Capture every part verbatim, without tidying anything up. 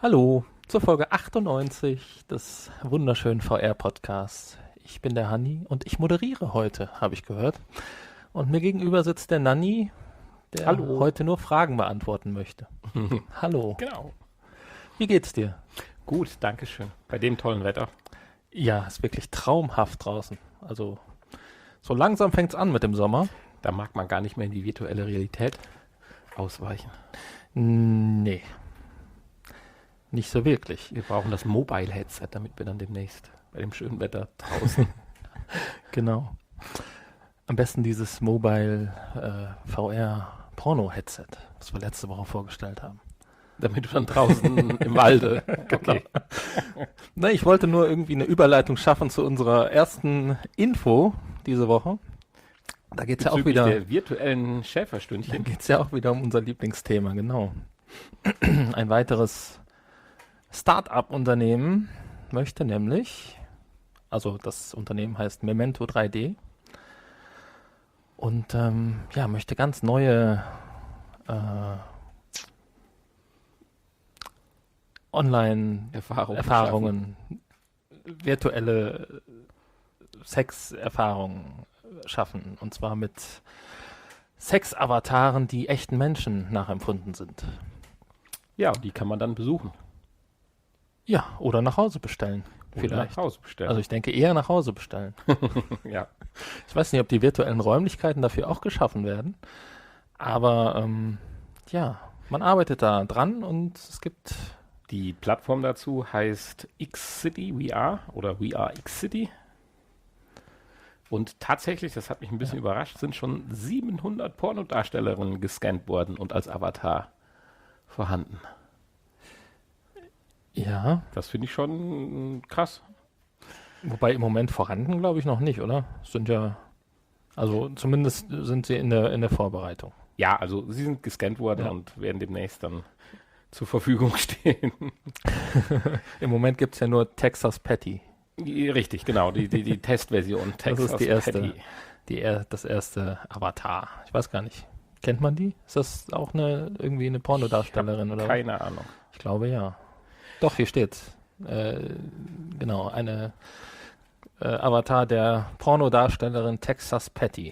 Hallo zur Folge achtundneunzig des wunderschönen V R-Podcasts. Ich bin der Hanni und ich moderiere heute, habe ich gehört. Und mir gegenüber sitzt der Nanni, der Hallo. heute nur Fragen beantworten möchte. Hallo. Genau. Wie geht's dir? Gut, danke schön. Bei dem tollen Wetter. Ja, ist wirklich traumhaft draußen. Also so langsam fängt's an mit dem Sommer. Da mag man gar nicht mehr in die virtuelle Realität ausweichen. Nee. Nicht so wirklich. Wir brauchen das Mobile-Headset, damit wir dann demnächst bei dem schönen Wetter draußen. Genau. Am besten dieses Mobile äh, V R-Porno-Headset, was wir letzte Woche vorgestellt haben. Damit wir dann draußen im Walde. Okay. Ne, ich wollte nur irgendwie eine Überleitung schaffen zu unserer ersten Info diese Woche. Da geht es ja auch Bezüglich wieder. der virtuellen Da Schäferstündchen. geht es ja auch wieder um unser Lieblingsthema, genau. Ein weiteres Start-up-Unternehmen möchte nämlich, also das Unternehmen heißt Memento drei D und ähm, ja, möchte ganz neue äh, Erfahrung Online-Erfahrungen, virtuelle Sex-Erfahrungen schaffen. Und zwar mit Sex-Avataren, die echten Menschen nachempfunden sind. Ja, die kann man dann besuchen. Ja, oder nach Hause bestellen. Oder Vielleicht. nach Hause bestellen. Also ich denke eher nach Hause bestellen. ja. Ich weiß nicht, ob die virtuellen Räumlichkeiten dafür auch geschaffen werden. Aber ähm, ja, man arbeitet da dran und es gibt... Die Plattform dazu heißt X-City V R oder V R X-City. Und tatsächlich, das hat mich ein bisschen ja. überrascht, sind schon siebenhundert Pornodarstellerinnen gescannt worden und als Avatar vorhanden. Ja. Das finde ich schon krass. Wobei im Moment vorhanden, glaube ich, noch nicht, oder? Sind ja, also zumindest sind sie in der, in der Vorbereitung. Ja, also sie sind gescannt worden ja. und werden demnächst dann zur Verfügung stehen. Im Moment gibt es ja nur Texas Patty. Richtig, genau, die, die, die Testversion Texas das ist die erste, die er, das erste Avatar. Ich weiß gar nicht. Kennt man die? Ist das auch eine irgendwie eine Pornodarstellerin? Oder keine was? Ahnung. Ich glaube ja. Doch, hier steht's. Äh, genau, eine äh, Avatar der Pornodarstellerin Texas Patty.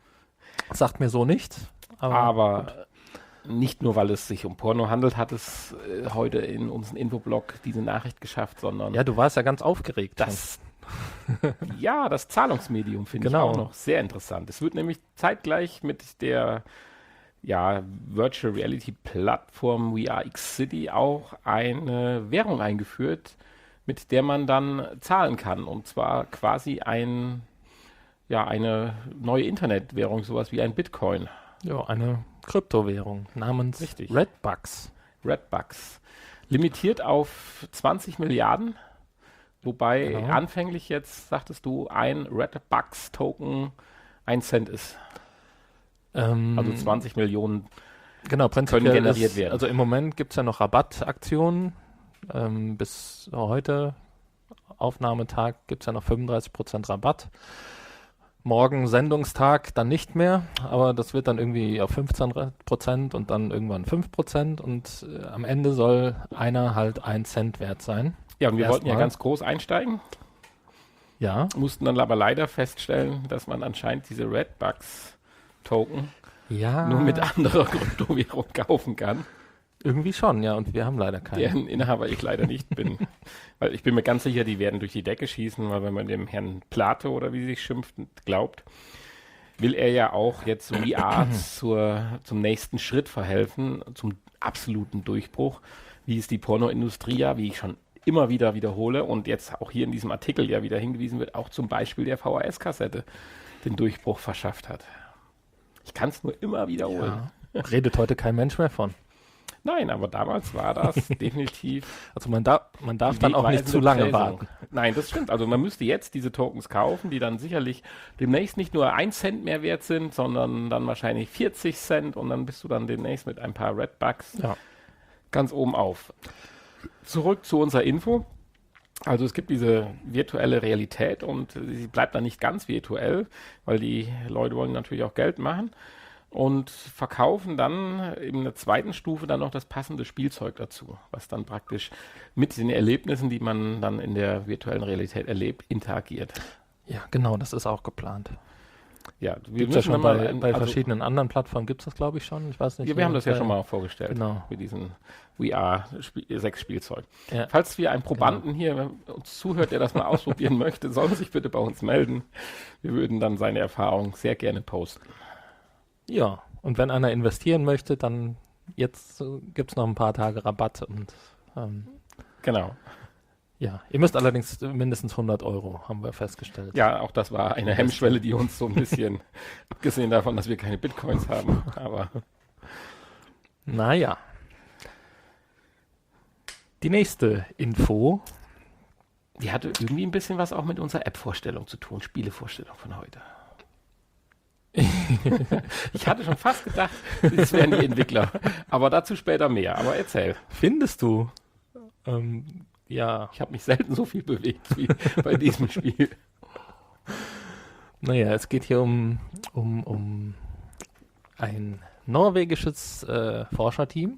Sagt mir so nichts. Aber, aber nicht nur, weil es sich um Porno handelt, hat es äh, heute in unserem Infoblog diese Nachricht geschafft, sondern... Ja, du warst ja ganz aufgeregt. Das, ja, das Zahlungsmedium finde genau. ich auch noch sehr interessant. Es wird nämlich zeitgleich mit der ja, Virtual Reality Plattform V R X-City auch eine Währung eingeführt, mit der man dann zahlen kann. Und zwar quasi ein, ja, eine neue Internetwährung, sowas wie ein Bitcoin. Ja, eine Kryptowährung namens Richtig. Redbucks. Redbucks. Limitiert auf zwanzig Milliarden, wobei genau. anfänglich jetzt, sagtest du, ein Redbucks-Token ein Cent ist. Ähm, also zwanzig Millionen genau, können generiert ist, werden. Also im Moment gibt es ja noch Rabattaktionen. Ähm, bis heute, Aufnahmetag, gibt es ja noch fünfunddreißig Prozent Rabatt. Morgen Sendungstag dann nicht mehr, aber das wird dann irgendwie auf fünfzehn Prozent und dann irgendwann fünf Prozent und äh, am Ende soll einer halt ein Cent wert sein. Ja, und wir Erst wollten ja mal. ganz groß einsteigen. Ja. Mussten dann aber leider feststellen, dass man anscheinend diese Redbucks-Token ja. nur mit anderer Kryptowährung kaufen kann. Irgendwie schon, ja, und wir haben leider keine. Deren Inhaber ich leider nicht bin. Weil ich bin mir ganz sicher, die werden durch die Decke schießen, weil wenn man dem Herrn Plato oder wie sie sich schimpft, glaubt, will er ja auch jetzt V R zur, zum nächsten Schritt verhelfen, zum absoluten Durchbruch, wie es die Pornoindustrie ja, wie ich schon immer wieder wiederhole und jetzt auch hier in diesem Artikel ja wieder hingewiesen wird, auch zum Beispiel der V H S-Kassette den Durchbruch verschafft hat. Ich kann es nur immer wiederholen. Ja. Redet heute kein Mensch mehr von. Nein, aber damals war das definitiv... Also man, da, man darf dann auch nicht zu lange Präsung. warten. Nein, das stimmt. Also man müsste jetzt diese Tokens kaufen, die dann sicherlich demnächst nicht nur ein Cent mehr wert sind, sondern dann wahrscheinlich vierzig Cent und dann bist du dann demnächst mit ein paar Redbucks ja. ganz oben auf. Zurück zu unserer Info. Also es gibt diese virtuelle Realität und sie bleibt dann nicht ganz virtuell, weil die Leute wollen natürlich auch Geld machen. und verkaufen dann in der zweiten Stufe dann noch das passende Spielzeug dazu, was dann praktisch mit den Erlebnissen, die man dann in der virtuellen Realität erlebt, interagiert. Ja, genau, das ist auch geplant. Ja, wir Gibt's ja müssen schon dann bei, mal, bei also, verschiedenen anderen Plattformen gibt es das, glaube ich, schon. Ich weiß nicht. ja, wir haben das ja bei- schon mal vorgestellt, Genau. mit diesem V R sechs Spielzeug. Ja. Falls wir einen Probanden hier uns zuhört, der das mal ausprobieren möchte, soll er sich bitte bei uns melden. Wir würden dann seine Erfahrung sehr gerne posten. Ja, und wenn einer investieren möchte, dann jetzt äh, gibt es noch ein paar Tage Rabatt und ähm, Genau. ja, ihr müsst allerdings mindestens hundert Euro, haben wir festgestellt. Ja, auch das war eine Hemmschwelle, die uns so ein bisschen, abgesehen davon, dass wir keine Bitcoins haben, aber Naja. Die nächste Info. die hatte irgendwie ein bisschen was auch mit unserer App-Vorstellung zu tun, Spielevorstellung von heute. Ich hatte schon fast gedacht, das wären die Entwickler, aber dazu später mehr. Aber erzähl. Findest du? Ähm, ja, Ich habe mich selten so viel bewegt wie bei diesem Spiel. naja, es geht hier um, um, um ein norwegisches äh, Forscherteam,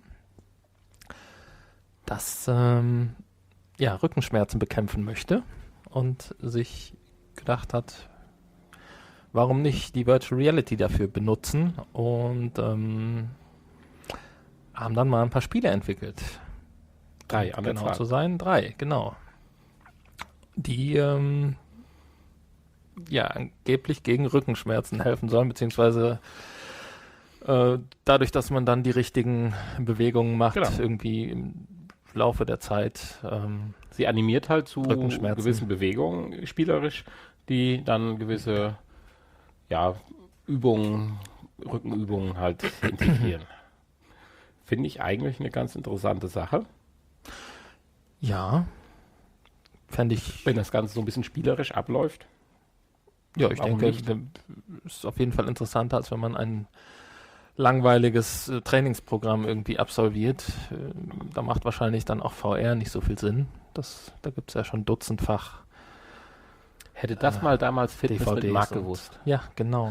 das ähm, ja, Rückenschmerzen bekämpfen möchte und sich gedacht hat, warum nicht die Virtual Reality dafür benutzen und ähm, haben dann mal ein paar Spiele entwickelt. Drei an der Genau Zahl. zu sein, drei, genau. Die ähm, ja angeblich gegen Rückenschmerzen helfen sollen, beziehungsweise äh, dadurch, dass man dann die richtigen Bewegungen macht, Genau. irgendwie im Laufe der Zeit. Ähm, Sie animiert halt zu Rückenschmerzen. gewissen Bewegungen spielerisch, die dann gewisse ja, Übungen, Rückenübungen halt integrieren. Finde ich eigentlich eine ganz interessante Sache, ja, fände ich, wenn das Ganze so ein bisschen spielerisch abläuft. ja, ich warum denke, nicht? das ist auf jeden Fall interessanter, als wenn man ein langweiliges äh, Trainingsprogramm irgendwie absolviert. Äh, da macht wahrscheinlich dann auch V R nicht so viel Sinn. Das, da gibt es ja schon dutzendfach Hätte das Äh, mal damals Fitness D V Ds mit Marc und- gewusst. Ja, genau.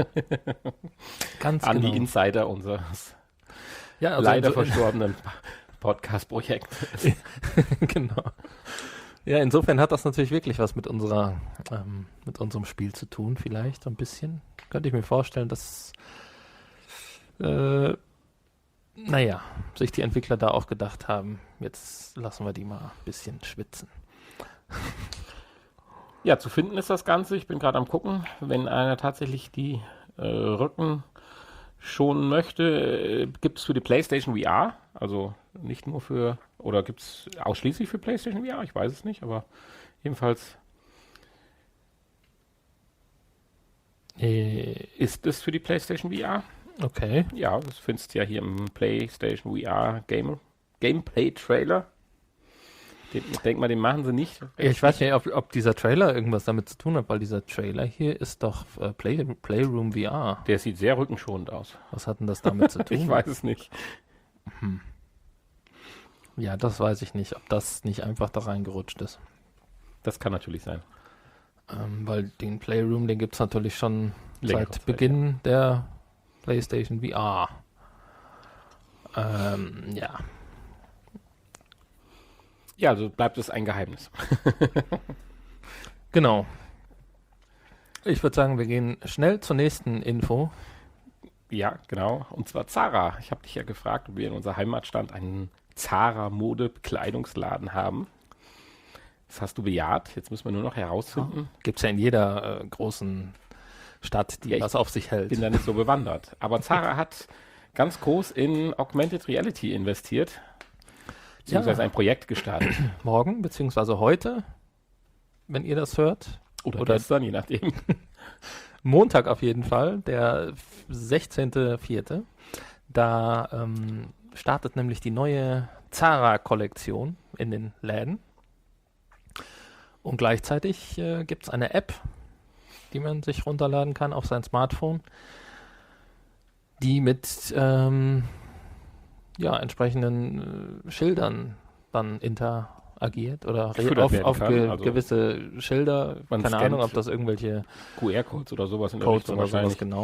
Ganz An genau. die Insider unseres ja, also leider inso- verstorbenen Podcast-Projekts. genau. Ja, insofern hat das natürlich wirklich was mit unserer, ähm, mit unserem Spiel zu tun, vielleicht ein bisschen. Könnte ich mir vorstellen, dass, äh, naja, sich die Entwickler da auch gedacht haben, jetzt lassen wir die mal ein bisschen schwitzen. Ja, zu finden ist das Ganze. Ich bin gerade am gucken. Wenn einer tatsächlich die äh, Rücken schonen möchte, äh, gibt es für die PlayStation V R, also nicht nur für, oder gibt es ausschließlich für PlayStation V R? Ich weiß es nicht, aber jedenfalls Äh, ist es für die PlayStation V R. okay. Ja, das findest du ja hier im PlayStation V R Game, Gameplay-Trailer. Den, ich denke mal, den machen sie nicht. Ich weiß nicht, ob, ob dieser Trailer irgendwas damit zu tun hat, weil dieser Trailer hier ist doch äh, Play, Playroom V R. Der sieht sehr rückenschonend aus. Was hat denn das damit zu tun? Ich weiß es nicht. Ja, das weiß ich nicht, ob das nicht einfach da reingerutscht ist. Das kann natürlich sein. Ähm, weil den Playroom, den gibt es natürlich schon Längere seit Zeit, Beginn der PlayStation V R. Ähm, ja. Ja, also bleibt es ein Geheimnis. Genau. Ich würde sagen, wir gehen schnell zur nächsten Info. Ja, genau. Und zwar Zara. Ich habe dich ja gefragt, ob wir in unserer Heimatstadt einen Zara-Mode-Bekleidungsladen haben. Das hast du bejaht. Jetzt müssen wir nur noch herausfinden. Gibt es ja in jeder äh, großen Stadt, die Ja, ich was auf sich hält. Ich bin da nicht so bewandert. Aber Zara hat ganz groß in Augmented Reality investiert. Beziehungsweise Ja. ein Projekt gestartet. Morgen, beziehungsweise heute, wenn ihr das hört. Oder, Oder- gestern, je nachdem. Montag auf jeden Fall, der sechzehnter vierte Da ähm, startet nämlich die neue Zara-Kollektion in den Läden. Und gleichzeitig äh, gibt es eine App, die man sich runterladen kann auf sein Smartphone, die mit ähm, ja, entsprechenden äh, Schildern dann interagiert oder re- Gefüttert auf, werden auf kann, ge also gewisse Schilder, man keine scannt Ahnung, ob das irgendwelche Q R-Codes oder sowas in der Codes Richtung oder sowas wahrscheinlich. genau.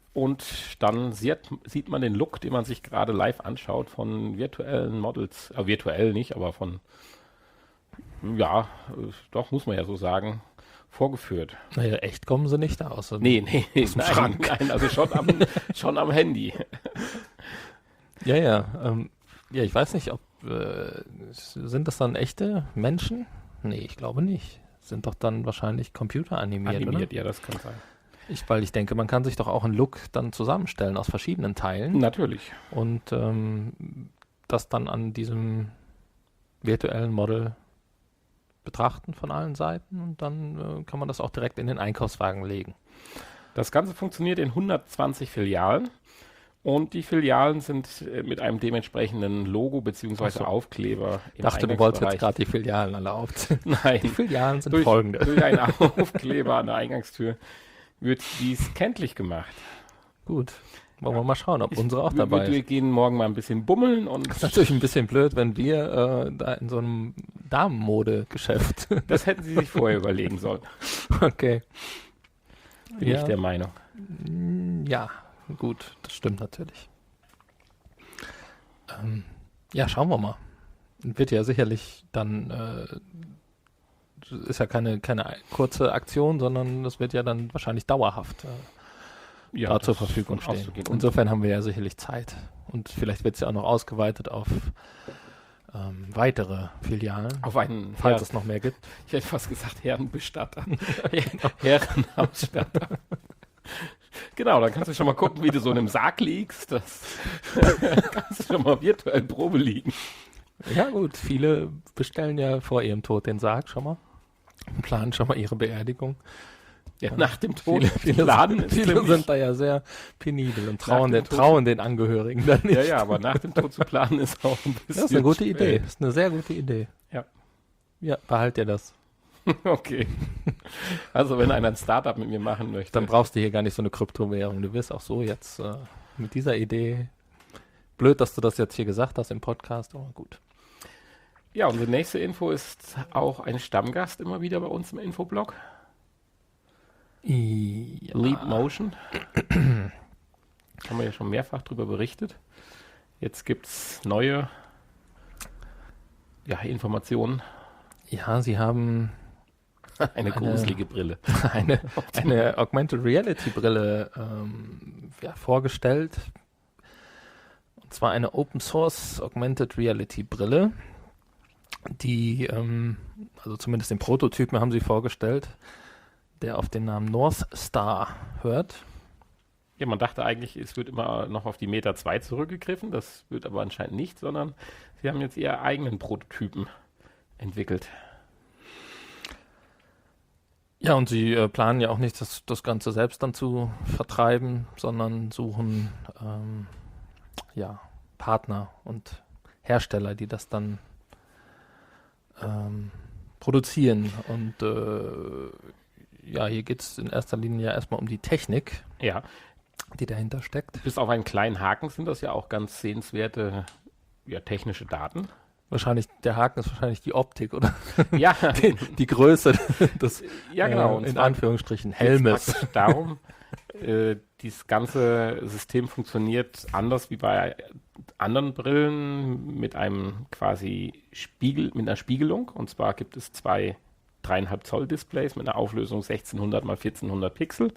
Und dann sieht, sieht man den Look, den man sich gerade live anschaut von virtuellen Models. Äh, virtuell nicht, aber von, ja, äh, doch, muss man ja so sagen, vorgeführt. Naja, echt kommen sie nicht aus. Nee, nee, nee aus dem nein, Schrank. nein, also schon am, schon am Handy. Ja, ja. Ähm, ja, ich weiß nicht, ob äh, sind das dann echte Menschen? Nee, ich glaube nicht. Sind doch dann wahrscheinlich computeranimiert, Animiert, oder? ja, das kann sein. Ich, weil ich denke, man kann sich doch auch einen Look dann zusammenstellen aus verschiedenen Teilen Natürlich. und ähm, das dann an diesem virtuellen Model betrachten von allen Seiten und dann äh, kann man das auch direkt in den Einkaufswagen legen. Das Ganze funktioniert in hundertzwanzig Filialen und die Filialen sind äh, mit einem dementsprechenden Logo bzw. Ach so. Aufkleber im Ich dachte, du wolltest jetzt Eingangsbereich. gerade die Filialen alle aufzählen. Nein, Die Filialen sind durch, folgende. durch einen Aufkleber an der Eingangstür wird dies kenntlich gemacht. Gut, wollen wir mal schauen, ob Ich- unsere auch wir, dabei wir, wir ist. gehen morgen mal ein bisschen bummeln und Das ist natürlich ein bisschen blöd, wenn wir äh, da in so einem Damenmodegeschäft. das hätten sie sich vorher überlegen sollen, Okay. bin Ja. ich der Meinung. Mm, Ja, gut, das stimmt natürlich. Ähm, ja, schauen wir mal. Wird ja sicherlich dann, äh, ist ja keine, keine kurze Aktion, sondern das wird ja dann wahrscheinlich dauerhaft äh, Ja, da zur das Verfügung ist von stehen. auszugehen. Und Insofern haben wir ja sicherlich Zeit. Und vielleicht wird es ja auch noch ausgeweitet auf ähm, weitere Filialen, auf einen falls Herr, es noch mehr gibt. ich hätte fast gesagt Herrenbestatter. Herrenausstatter. Genau, dann kannst du schon mal gucken, wie du so in einem Sarg liegst. Das kannst du schon mal virtuell Probe liegen. Ja gut, viele bestellen ja vor ihrem Tod den Sarg schon mal. Planen schon mal ihre Beerdigung. Ja, nach dem Tod. Viele, viele, Planen sind, ist viele nämlich- sind da ja sehr penibel und trauen, dem den, Tod- trauen den Angehörigen dann nicht. Ja, ja, aber nach dem Tod zu planen ist auch ein bisschen Das ist eine gute spät. Idee. Das ist eine sehr gute Idee. Ja. Ja, behalt dir das. Okay. Also wenn einer ein Startup mit mir machen möchte. Dann brauchst du hier gar nicht so eine Kryptowährung. Du wirst auch so jetzt äh, mit dieser Idee. Blöd, dass du das jetzt hier gesagt hast im Podcast, aber gut. Ja, unsere nächste Info ist auch ein Stammgast immer wieder bei uns im Infoblog. Ja. Leap Motion. Haben wir ja schon mehrfach drüber berichtet. Jetzt gibt es neue ja, Informationen. Ja, sie haben Eine Eine- gruselige Brille. eine, eine Augmented Reality Brille ähm, ja, vorgestellt. Und zwar eine Open Source Augmented Reality Brille, die, ähm, also zumindest den Prototypen haben sie vorgestellt, der auf den Namen North Star hört. Ja, man dachte eigentlich, es wird immer noch auf die Meta zwei zurückgegriffen. Das wird aber anscheinend nicht, sondern sie haben jetzt ihre eigenen Prototypen entwickelt. Ja, und sie äh, planen ja auch nicht, das, das Ganze selbst dann zu vertreiben, sondern suchen ähm, ja, Partner und Hersteller, die das dann ähm, produzieren. Und äh, ja, hier geht es in erster Linie ja erstmal um die Technik, Ja, die dahinter steckt. bis auf einen kleinen Haken sind das ja auch ganz sehenswerte ja, technische Daten. Wahrscheinlich, der Haken ist wahrscheinlich die Optik oder Ja, die, die Größe des ja genau. äh, Und in zwar Anführungsstrichen geht's Helmes. praktisch darum, äh, dieses ganze System funktioniert anders wie bei anderen Brillen mit einem quasi Spiegel, mit einer Spiegelung. Und zwar gibt es zwei dreieinhalb Zoll Displays mit einer Auflösung sechzehnhundert mal vierzehnhundert Pixel.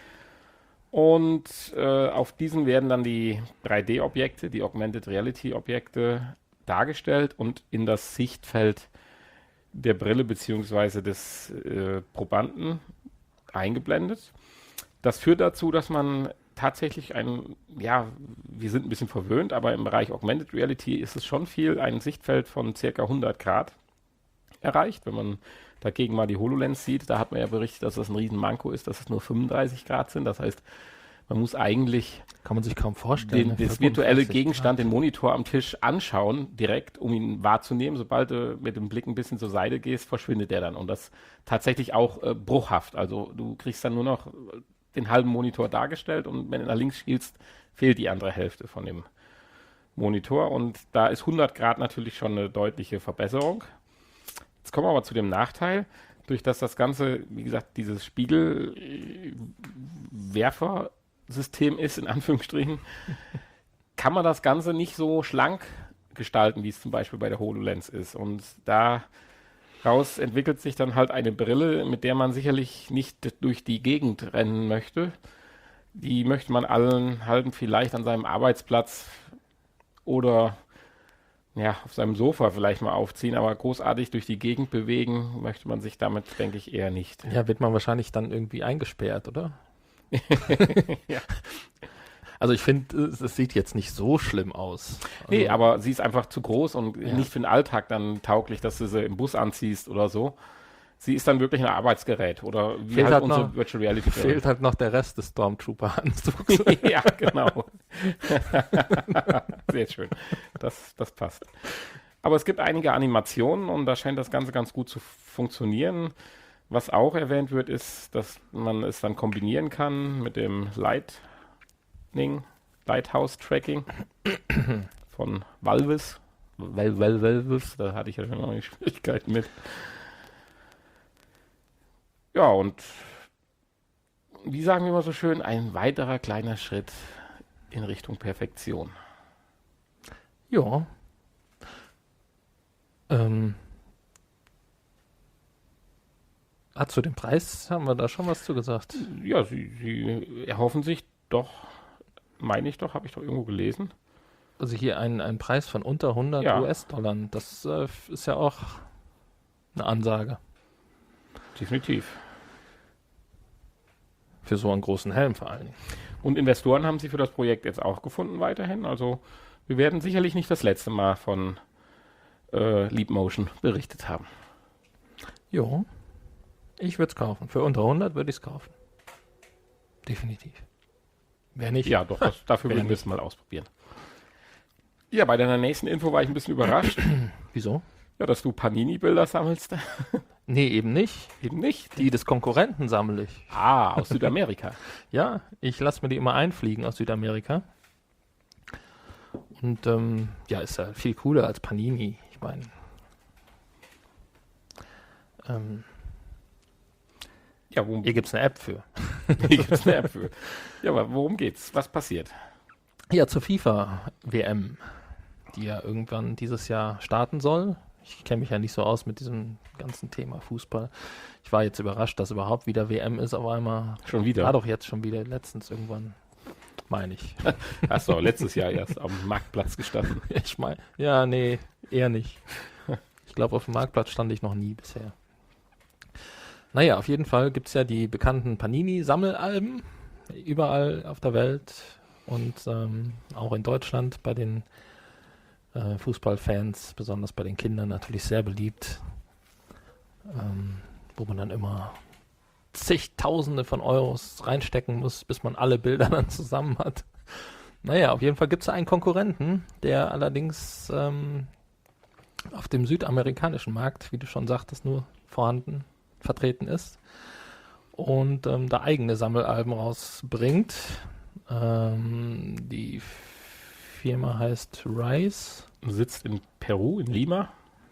Und äh, auf diesen werden dann die drei D-Objekte, die Augmented Reality-Objekte dargestellt und in das Sichtfeld der Brille bzw. des äh, Probanden eingeblendet. Das führt dazu, dass man tatsächlich ein, ja, wir sind ein bisschen verwöhnt, aber im Bereich Augmented Reality ist es schon viel, ein Sichtfeld von circa hundert Grad erreicht. Wenn man dagegen mal die HoloLens sieht, da hat man ja berichtet, dass das ein Riesenmanko ist, dass es nur fünfunddreißig Grad sind. Das heißt, man muss eigentlich Kann man sich kaum vorstellen. den, ne? das virtuelle fünfundvierzig Gegenstand, Grad. den Monitor am Tisch anschauen, direkt, um ihn wahrzunehmen. Sobald du mit dem Blick ein bisschen zur Seite gehst, verschwindet der dann. Und das tatsächlich auch äh, bruchhaft. Also du kriegst dann nur noch den halben Monitor dargestellt und wenn du nach links schielst, fehlt die andere Hälfte von dem Monitor. Und da ist hundert Grad natürlich schon eine deutliche Verbesserung. Jetzt kommen wir aber zu dem Nachteil. Durch dass das Ganze, wie gesagt, dieses Spiegelwerfer System ist, in Anführungsstrichen, kann man das Ganze nicht so schlank gestalten, wie es zum Beispiel bei der HoloLens ist. Und daraus entwickelt sich dann halt eine Brille, mit der man sicherlich nicht durch die Gegend rennen möchte. Die möchte man allen halten, vielleicht an seinem Arbeitsplatz oder ja, auf seinem Sofa vielleicht mal aufziehen, aber großartig durch die Gegend bewegen möchte man sich damit, denke ich, eher nicht. Ja, wird man wahrscheinlich dann irgendwie eingesperrt, oder? Ja. Also ich finde, es, es sieht jetzt nicht so schlimm aus. Also, Nee, aber sie ist einfach zu groß und Ja. nicht für den Alltag dann tauglich, dass du sie im Bus anziehst oder so. Sie ist dann wirklich ein Arbeitsgerät oder wie Fehlt halt halt unsere noch- Virtual Reality Brille. fehlt halt noch der Rest des Stormtrooper-Anzugs. Ja, genau. Sehr schön. Das, das passt. Aber es gibt einige Animationen und da scheint das Ganze ganz gut zu funktionieren. Was auch erwähnt wird, ist, dass man es dann kombinieren kann mit dem Lightning, Lighthouse Tracking von Valves. Val, Val, Valves, da hatte ich ja schon mal Schwierigkeiten mit. Ja, und wie sagen wir immer so schön, ein weiterer kleiner Schritt in Richtung Perfektion. Ja. Ähm. Ah, zu dem Preis haben wir da schon was zu gesagt. Ja, sie, sie erhoffen sich doch, meine ich doch, habe ich doch irgendwo gelesen. Also hier ein, ein Preis von unter hundert Ja. U S-Dollar. Das äh, ist ja auch eine Ansage Definitiv. für so einen großen Helm vor allen Dingen. Und Investoren haben sie für das Projekt jetzt auch gefunden weiterhin. Also wir werden sicherlich nicht das letzte Mal von äh, Leap Motion berichtet haben. Jo. Ich würde es kaufen. Für unter hundert würde ich es kaufen. Definitiv. Wer nicht? Ja, doch, das, dafür Wer würden wir nicht? es mal ausprobieren. Ja, bei deiner nächsten Info war ich ein bisschen überrascht. Wieso? Ja, dass du Panini-Bilder sammelst. Nee, eben nicht. Eben nicht. Die des Konkurrenten sammle ich. Ah, aus Südamerika. Ja, ich lasse mir die immer einfliegen aus Südamerika. Und ähm, ja, ist ja viel cooler als Panini. Ich meine. Ähm, Ja, worum hier gibt es eine App für. Hier gibt's eine App für. Ja, aber worum geht's? Was passiert? Ja, zur FIFA-W M, die ja irgendwann dieses Jahr starten soll. Ich kenne mich ja nicht so aus mit diesem ganzen Thema Fußball. Ich war jetzt überrascht, dass überhaupt wieder W M ist auf einmal. Schon wieder. War doch jetzt schon wieder letztens irgendwann, meine ich. Hast du auch letztes Jahr erst am Marktplatz gestanden. Ich meine, ja, nee, eher nicht. Ich glaube, auf dem Marktplatz stand ich noch nie bisher. Naja, auf jeden Fall gibt es ja die bekannten Panini-Sammelalben überall auf der Welt und ähm, auch in Deutschland bei den äh, Fußballfans, besonders bei den Kindern natürlich sehr beliebt, ähm, wo man dann immer zigtausende von Euros reinstecken muss, bis man alle Bilder dann zusammen hat. Naja, auf jeden Fall gibt es einen Konkurrenten, der allerdings ähm, auf dem südamerikanischen Markt, wie du schon sagtest, nur vorhanden vertreten ist und ähm, da eigene Sammelalben rausbringt. Ähm, die Firma heißt Rise. Sitzt in Peru, in Lima.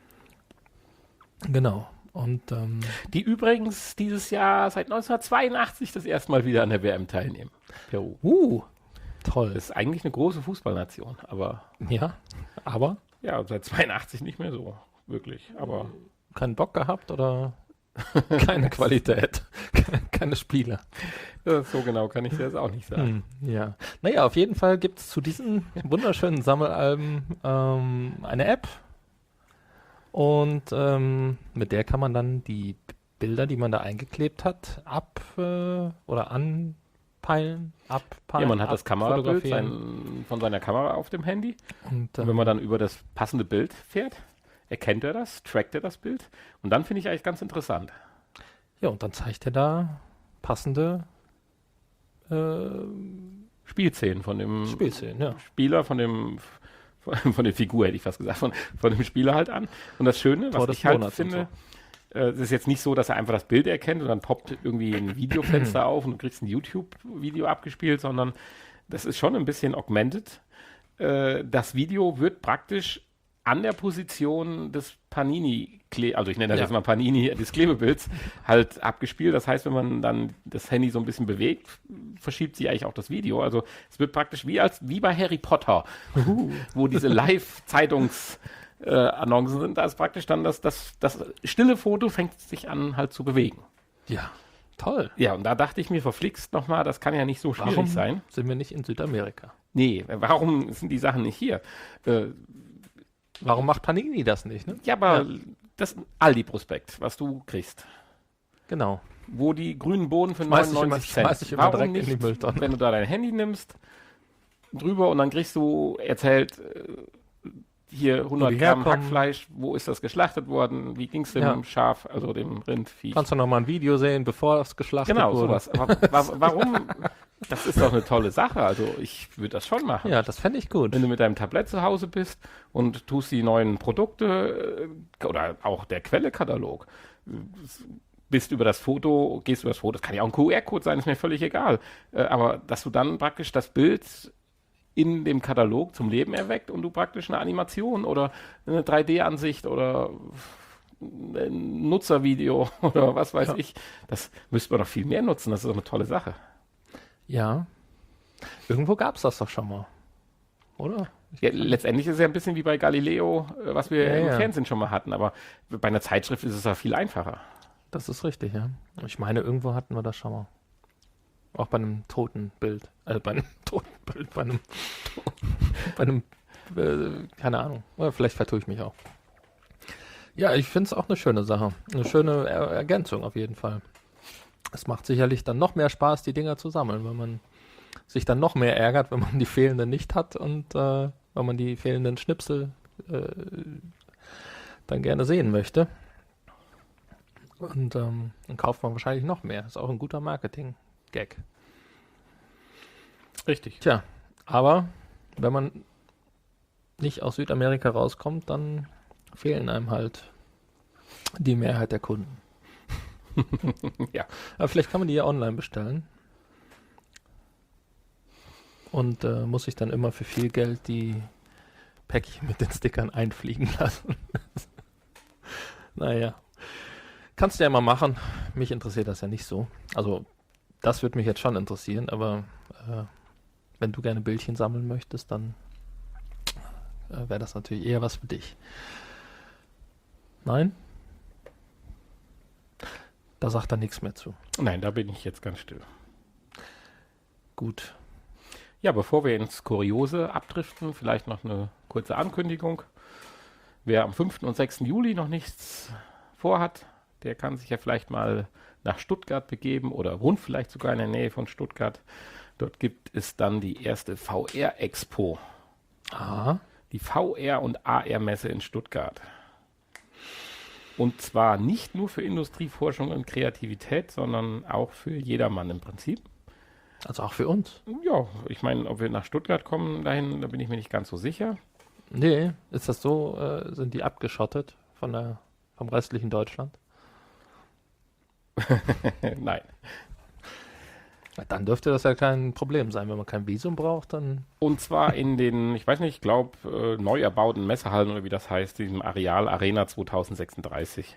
Genau. Und ähm, Die übrigens dieses Jahr seit neunzehnhundertzweiundachtzig das erste Mal wieder an der W M teilnehmen. Peru. uh, toll. Das ist eigentlich eine große Fußballnation, aber Ja, aber ja, seit zweiundachtzig nicht mehr so, wirklich. Aber keinen Bock gehabt oder keine Qualität, keine Spieler. äh, so genau kann ich dir das auch nicht sagen. Hm, ja. Naja, auf jeden Fall gibt es zu diesen wunderschönen Sammelalben ähm, eine App. Und ähm, mit der kann man dann die Bilder, die man da eingeklebt hat, ab äh, oder anpeilen, abpeilen. Ja, man hat das Kamerabild abfotografieren. sein, von seiner Kamera auf dem Handy. Und, Und wenn man dann über das passende Bild fährt, erkennt er das, trackt er das Bild. Und dann finde ich eigentlich ganz interessant. ja, und dann zeigt er da passende äh, Spielszenen von dem Spielszenen, ja. Spieler, von dem von, von der Figur hätte ich fast gesagt, von, von dem Spieler halt an. Und das Schöne, Tor was des ich halt Monats und finde, äh, es ist jetzt nicht so, dass er einfach das Bild erkennt und dann poppt irgendwie ein Videofenster auf und du kriegst ein YouTube-Video abgespielt, sondern das ist schon ein bisschen augmented. Äh, das Video wird praktisch an der Position des Panini, also ich nenne das Ja. jetzt mal Panini des Klebebilds, halt abgespielt. Das heißt, wenn man dann das Handy so ein bisschen bewegt, verschiebt sie eigentlich auch das Video. Also es wird praktisch wie als wie bei Harry Potter, wo diese Live-Zeitungs- äh, Annoncen sind. Da ist praktisch dann das, das, das stille Foto fängt sich an halt zu bewegen. Ja, toll. Ja, und da dachte ich mir, verflixt nochmal, das kann ja nicht so schwierig Warum sein. sind wir nicht in Südamerika? Nee, warum sind die Sachen nicht hier? Äh, Warum macht Panini das nicht? Ne? ja, aber Ja. das Aldi-Prospekt, was du kriegst, Genau. wo die grünen Bohnen für Schmeiß ich neunundneunzig immer- Cent. schmeiß ich immer Warum direkt in nicht, die Mülltonne. wenn du da dein Handy nimmst, drüber und dann kriegst du erzählt, äh, hier hundert die Gramm herkommen. Hackfleisch, wo ist das geschlachtet worden, wie ging es dem Ja. Schaf, also dem Rindvieh. Kannst du noch mal ein Video sehen, bevor es geschlachtet Genau, wurde? sowas. Aber wa warum? Das ist doch eine tolle Sache. Also ich würde das schon machen. Ja, das fände ich gut. Wenn du mit deinem Tablet zu Hause bist und tust die neuen Produkte äh, oder auch der Quellekatalog, äh, bist über das Foto, gehst über das Foto, das kann ja auch ein Q R-Code sein, ist mir völlig egal. Äh, aber dass du dann praktisch das Bild in dem Katalog zum Leben erweckt und du praktisch eine Animation oder eine drei D-Ansicht oder ein Nutzervideo oder was weiß Ja. ich, das müsste man doch viel mehr nutzen. Das ist doch eine tolle Sache. Ja. Irgendwo gab es das doch schon mal. Oder? Ja, letztendlich ist es ja ein bisschen wie bei Galileo, äh, was wir Ja, im ja. Fernsehen schon mal hatten, aber bei einer Zeitschrift ist es ja viel einfacher. Das ist richtig, ja. Ich meine, irgendwo hatten wir das schon mal. Auch bei einem toten Bild. Äh, bei einem toten Bild, bei einem, bei einem, äh, keine Ahnung. Oder vielleicht vertue ich mich auch. Ja, ich finde es auch eine schöne Sache. Eine schöne er Ergänzung auf jeden Fall. Es macht sicherlich dann noch mehr Spaß, die Dinger zu sammeln, wenn man sich dann noch mehr ärgert, wenn man die fehlenden nicht hat und äh, wenn man die fehlenden Schnipsel äh, dann gerne sehen möchte. Und ähm, dann kauft man wahrscheinlich noch mehr. Ist auch ein guter Marketing-Gag. Richtig. Tja, aber wenn man nicht aus Südamerika rauskommt, dann fehlen einem halt die Mehrheit der Kunden. Ja. Aber vielleicht kann man die ja online bestellen. Und äh, muss sich dann immer für viel Geld die Päckchen mit den Stickern einfliegen lassen. Naja. Kannst du ja mal machen. Mich interessiert das ja nicht so. Also, das würde mich jetzt schon interessieren, aber äh, wenn du gerne Bildchen sammeln möchtest, dann äh, wäre das natürlich eher was für dich. Nein? Da sagt er nichts mehr zu. Nein, da bin ich jetzt ganz still. Gut. Ja, bevor wir ins Kuriose abdriften, vielleicht noch eine kurze Ankündigung. Wer am fünften und sechsten Juli noch nichts vorhat, der kann sich ja vielleicht mal nach Stuttgart begeben oder wohnt vielleicht sogar in der Nähe von Stuttgart. Dort gibt es dann die erste V R-Expo. Aha. Die V R- und A R-Messe in Stuttgart. Und zwar nicht nur für Industrieforschung und Kreativität, sondern auch für jedermann im Prinzip. Also auch für uns. Ja, ich meine, ob wir nach Stuttgart kommen dahin, da bin ich mir nicht ganz so sicher. Nee, ist das so? Äh, sind die abgeschottet von der, vom restlichen Deutschland? Nein. Na, dann dürfte das ja kein Problem sein. Wenn man kein Visum braucht, dann... Und zwar in den, ich weiß nicht, ich glaube, äh, neu erbauten Messehallen oder wie das heißt, diesem Areal Arena zweitausendsechsunddreißig.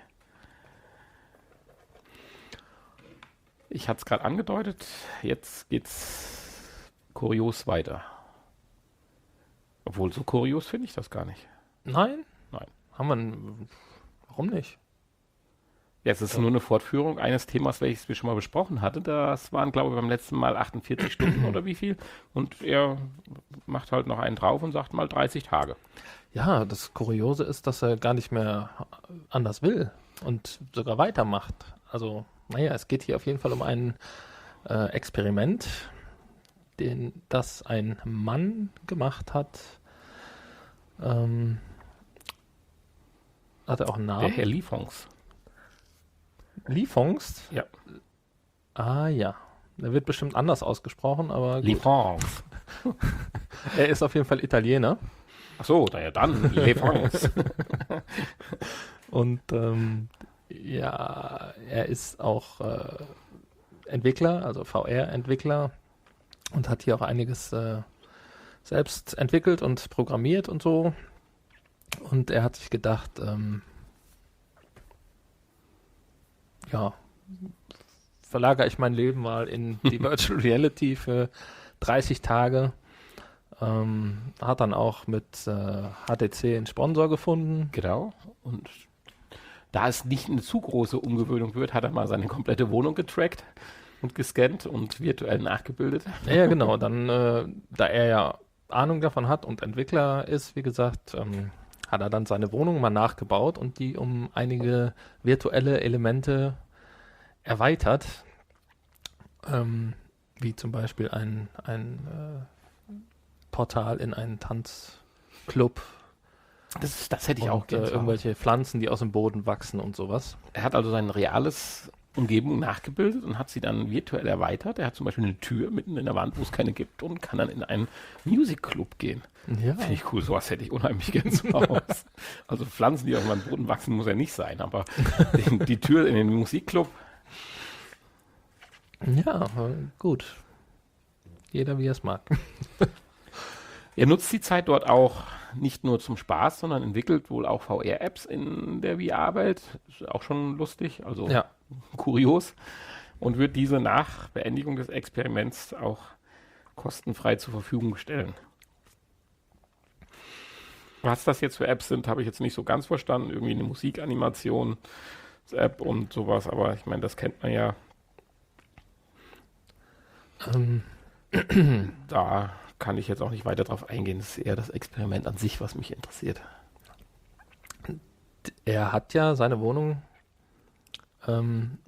Ich hatte es gerade angedeutet, jetzt geht's kurios weiter. Obwohl, so kurios finde ich das gar nicht. Nein? Nein. Haben wir... n- Warum nicht? Ja, es ist nur eine Fortführung eines Themas, welches wir schon mal besprochen hatten. Das waren, glaube ich, beim letzten Mal achtundvierzig Stunden oder wie viel. Und er macht halt noch einen drauf und sagt mal dreißig Tage. Ja, das Kuriose ist, dass er gar nicht mehr anders will und sogar weitermacht. Also, naja, es geht hier auf jeden Fall um ein äh, Experiment, den das ein Mann gemacht hat. Ähm, hat er auch einen Der Namen? Herr Liefons. Liefons? Ja. Ah ja, der wird bestimmt anders ausgesprochen, aber gut. Liefons. Er ist auf jeden Fall Italiener. Ach so, na ja dann, Liefons. Und ähm, ja, er ist auch äh, Entwickler, also V R-Entwickler und hat hier auch einiges äh, selbst entwickelt und programmiert und so. Und er hat sich gedacht, ähm, ja, verlagere ich mein Leben mal in die Virtual Reality für dreißig Tage. Ähm, hat dann auch mit äh, H T C einen Sponsor gefunden. Genau. Und da es nicht eine zu große Umgewöhnung wird, hat er mal seine komplette Wohnung getrackt und gescannt und virtuell nachgebildet. Ja, ja, genau. Dann, äh, da er ja Ahnung davon hat und Entwickler ist, wie gesagt, ähm, hat er dann seine Wohnung mal nachgebaut und die um einige virtuelle Elemente erweitert. Ähm, wie zum Beispiel ein, ein äh, Portal in einen Tanzclub. Das, das hätte ich und, auch gerne. Äh, irgendwelche Pflanzen, die aus dem Boden wachsen und sowas. Er hat also sein reales Umgebung nachgebildet und hat sie dann virtuell erweitert. Er hat zum Beispiel eine Tür mitten in der Wand, wo es keine gibt, und kann dann in einen Music Club gehen. Ja. Finde ich cool, sowas hätte ich unheimlich gern zu Hause. Also Pflanzen, die auf meinem Boden wachsen, muss ja nicht sein, aber die, die Tür in den Musikclub. Ja, äh, gut. Jeder wie er es mag. Er nutzt die Zeit dort auch nicht nur zum Spaß, sondern entwickelt wohl auch V R-Apps in der V R-Welt. Ist auch schon lustig, also Ja. kurios. Und wird diese nach Beendigung des Experiments auch kostenfrei zur Verfügung stellen. Was das jetzt für Apps sind, habe ich jetzt nicht so ganz verstanden. Irgendwie eine Musikanimation-App und sowas, aber ich meine, das kennt man ja. Ähm, Da kann ich jetzt auch nicht weiter drauf eingehen. Das ist eher das Experiment an sich, was mich interessiert. er hat ja seine Wohnung ähm,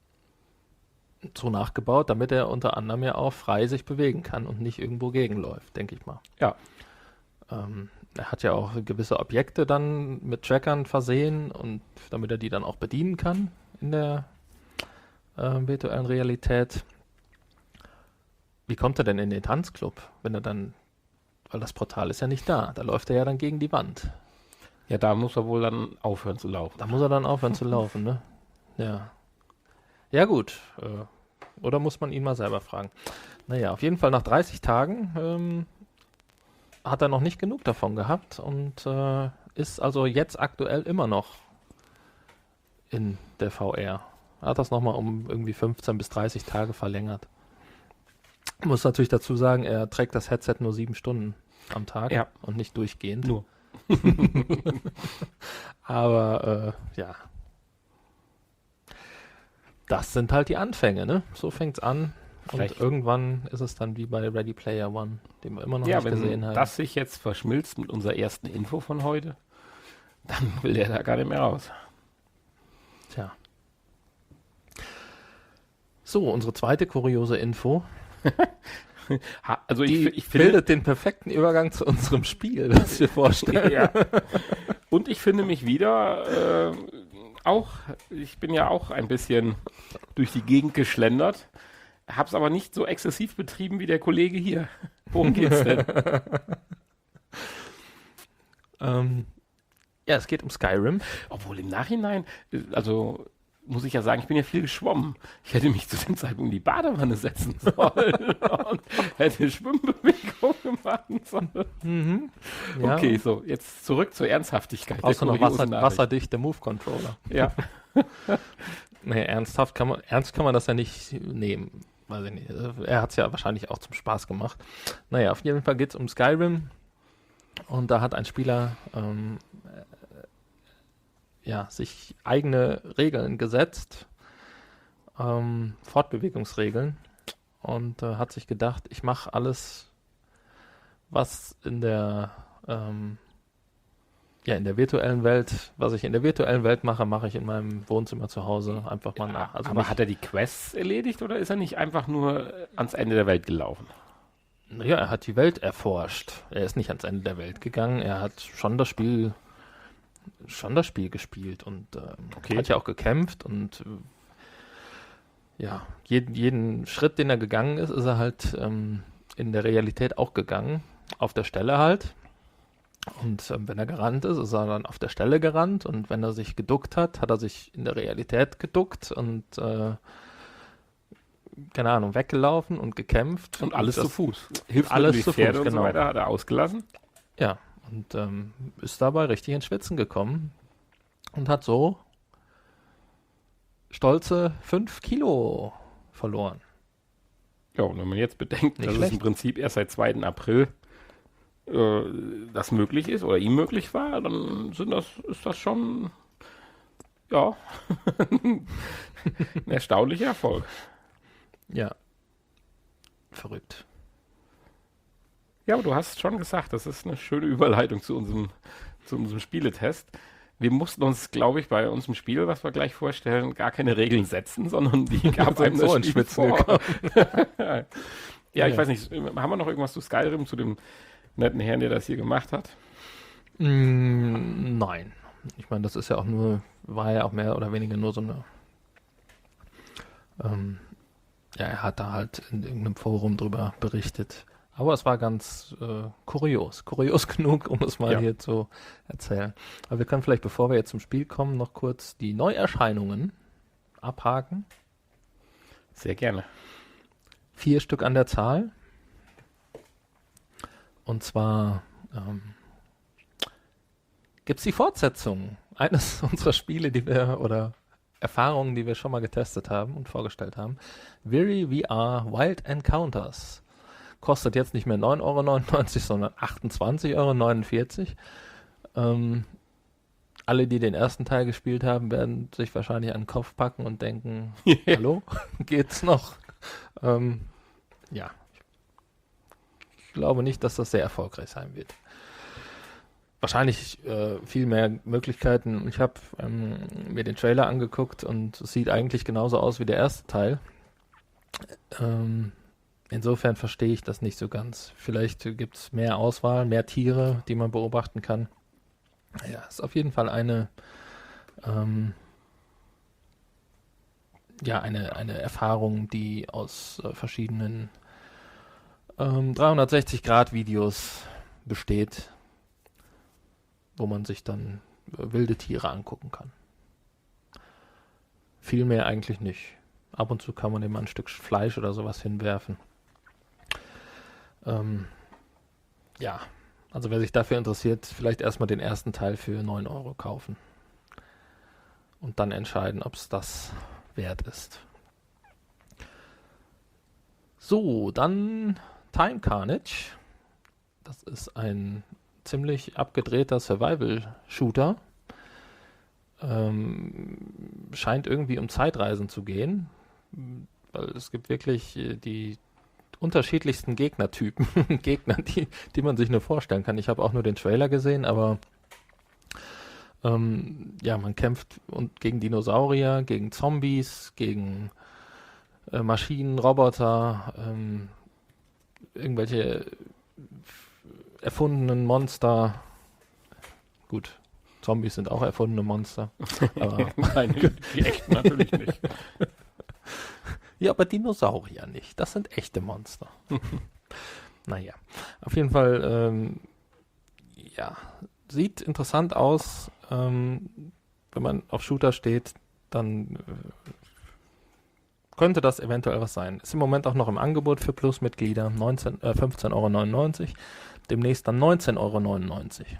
so nachgebaut, damit er unter anderem ja auch frei sich bewegen kann und nicht irgendwo gegenläuft, denke ich mal. Ja. Ähm, er hat ja auch gewisse Objekte dann mit Trackern versehen, und damit er die dann auch bedienen kann in der äh, virtuellen Realität. Wie kommt er denn in den Tanzclub, wenn er dann, weil das Portal ist ja nicht da, da läuft er ja dann gegen die Wand. Ja, da muss er wohl dann aufhören zu laufen. Da muss er dann aufhören zu laufen, ne? Ja. Ja, gut. Äh, oder muss man ihn mal selber fragen? Naja, auf jeden Fall nach dreißig Tagen ähm, hat er noch nicht genug davon gehabt und äh, ist also jetzt aktuell immer noch in der V R. Er hat das nochmal um irgendwie fünfzehn bis dreißig Tage verlängert. Ich muss natürlich dazu sagen, er trägt das Headset nur sieben Stunden am Tag Ja. und nicht durchgehend. Nur. Aber äh, ja. Das sind halt die Anfänge, ne? So fängt's an. Vielleicht- Und irgendwann ist es dann wie bei Ready Player One, den wir immer noch Ja, nicht wenn gesehen haben. das sich jetzt verschmilzt mit unserer ersten Info von heute, dann will der da gar nicht mehr raus. Tja. So, unsere zweite kuriose Info. Ha, also Die ich, ich finde, bildet den perfekten Übergang zu unserem Spiel, das wir vorstellen. ja. Und ich finde mich wieder äh, auch, ich bin ja auch ein bisschen durch die Gegend geschlendert, hab's aber nicht so exzessiv betrieben wie der Kollege hier. Worum geht's denn? ähm, ja, es geht um Skyrim. Obwohl im Nachhinein, äh, also muss ich ja sagen, ich bin ja viel geschwommen. Ich hätte mich zu dem Zeitpunkt in die Badewanne setzen sollen und hätte Schwimmbewegungen machen sollen. Mhm. Ja. Okay, so, jetzt zurück zur Ernsthaftigkeit. Außer noch kuriosen Wasser, Nachricht. wasserdichte Move-Controller. Ja. Nee, ernsthaft kann man, ernst kann man das ja nicht nehmen. Weiß ich nicht. Er hat es ja wahrscheinlich auch zum Spaß gemacht. Naja, auf jeden Fall geht es um Skyrim. Und da hat ein Spieler ähm, äh, ja, sich eigene Regeln gesetzt. Ähm, Fortbewegungsregeln. Und äh, hat sich gedacht, ich mache alles, was in der ähm, ja, in der virtuellen Welt, was ich in der virtuellen Welt mache, mache ich in meinem Wohnzimmer zu Hause einfach mal nach. Also aber nicht, hat er die Quests erledigt oder ist er nicht einfach nur ans Ende der Welt gelaufen? ja, er hat die Welt erforscht. Er ist nicht ans Ende der Welt gegangen. Er hat schon das Spiel, schon das Spiel gespielt und ähm, Okay. hat ja auch gekämpft und äh, ja, jeden, jeden Schritt, den er gegangen ist, ist er halt ähm, in der Realität auch gegangen. Auf der Stelle halt. Und ähm, wenn er gerannt ist, ist er dann auf der Stelle gerannt. Und wenn er sich geduckt hat, hat er sich in der Realität geduckt und äh, keine Ahnung, weggelaufen und gekämpft. Und alles das, zu Fuß. Hilft alles die zu Pferde Fuß, und genau. so weiter hat er ausgelassen. Ja, Und ähm, ist dabei richtig ins Schwitzen gekommen und hat so stolze fünf Kilo verloren. Ja, und wenn man jetzt bedenkt, Nicht dass schlecht. es im Prinzip erst seit zweiten April äh, das möglich ist oder ihm möglich war, dann sind das, ist das schon ja ein erstaunlicher Erfolg. Ja. Verrückt. Ja, aber du hast schon gesagt, das ist eine schöne Überleitung zu unserem, zu unserem Spieletest. Wir mussten uns, glaube ich, bei unserem Spiel, was wir gleich vorstellen, gar keine Regeln setzen, sondern die gab einem das Spiel vor. Ja, Ja. ich weiß nicht, haben wir noch irgendwas zu Skyrim, zu dem netten Herrn, der das hier gemacht hat? Mm, nein. Ich meine, das ist ja auch nur, war ja auch mehr oder weniger nur so eine, ähm, ja, er hat da halt in irgendeinem Forum drüber berichtet. Aber es war ganz äh, kurios. Kurios genug, um es mal Ja. hier zu erzählen. Aber wir können vielleicht, bevor wir jetzt zum Spiel kommen, noch kurz die Neuerscheinungen abhaken. Sehr gerne. Vier Stück an der Zahl. Und zwar ähm, gibt es die Fortsetzung eines unserer Spiele, die wir, oder Erfahrungen, die wir schon mal getestet haben und vorgestellt haben. Viri V R Wild Encounters. Kostet jetzt nicht mehr neun Euro neunundneunzig, sondern achtundzwanzig Euro neunundvierzig. Ähm, alle, die den ersten Teil gespielt haben, werden sich wahrscheinlich an den Kopf packen und denken, hallo, geht's noch? Ähm, ja, ich glaube nicht, dass das sehr erfolgreich sein wird. Wahrscheinlich äh, viel mehr Möglichkeiten. Ich habe ähm, mir den Trailer angeguckt und es sieht eigentlich genauso aus wie der erste Teil. Ähm, insofern verstehe ich das nicht so ganz. Vielleicht gibt es mehr Auswahl, mehr Tiere, die man beobachten kann. Ja, ist auf jeden Fall eine ähm, ja, eine, eine Erfahrung, die aus äh, verschiedenen ähm, dreihundertsechzig Grad Videos besteht, wo man sich dann äh, wilde Tiere angucken kann. Viel mehr eigentlich nicht. Ab und zu kann man dem mal ein Stück Fleisch oder sowas hinwerfen. Ähm, ja, also wer sich dafür interessiert, vielleicht erstmal den ersten Teil für neun Euro kaufen. Und dann entscheiden, ob es das wert ist. So, dann Time Carnage. Das ist ein ziemlich abgedrehter Survival-Shooter. Ähm, scheint irgendwie um Zeitreisen zu gehen, weil es gibt wirklich äh, die unterschiedlichsten Gegnertypen, Gegner, die, die man sich nur vorstellen kann. Ich habe auch nur den Trailer gesehen, aber ähm, ja, man kämpft und gegen Dinosaurier, gegen Zombies, gegen äh, Maschinen, Roboter, ähm, irgendwelche erfundenen Monster. Gut, Zombies sind auch erfundene Monster. Aber Nein, die echten natürlich nicht. ja, aber Dinosaurier nicht. Das sind echte Monster. Naja, auf jeden Fall, ähm, ja, sieht interessant aus. Ähm, wenn man auf Shooter steht, dann äh, könnte das eventuell was sein. Ist im Moment auch noch im Angebot für Plus-Mitglieder. neunzehn, äh, fünfzehn Euro neunundneunzig. Demnächst dann neunzehn Euro neunundneunzig.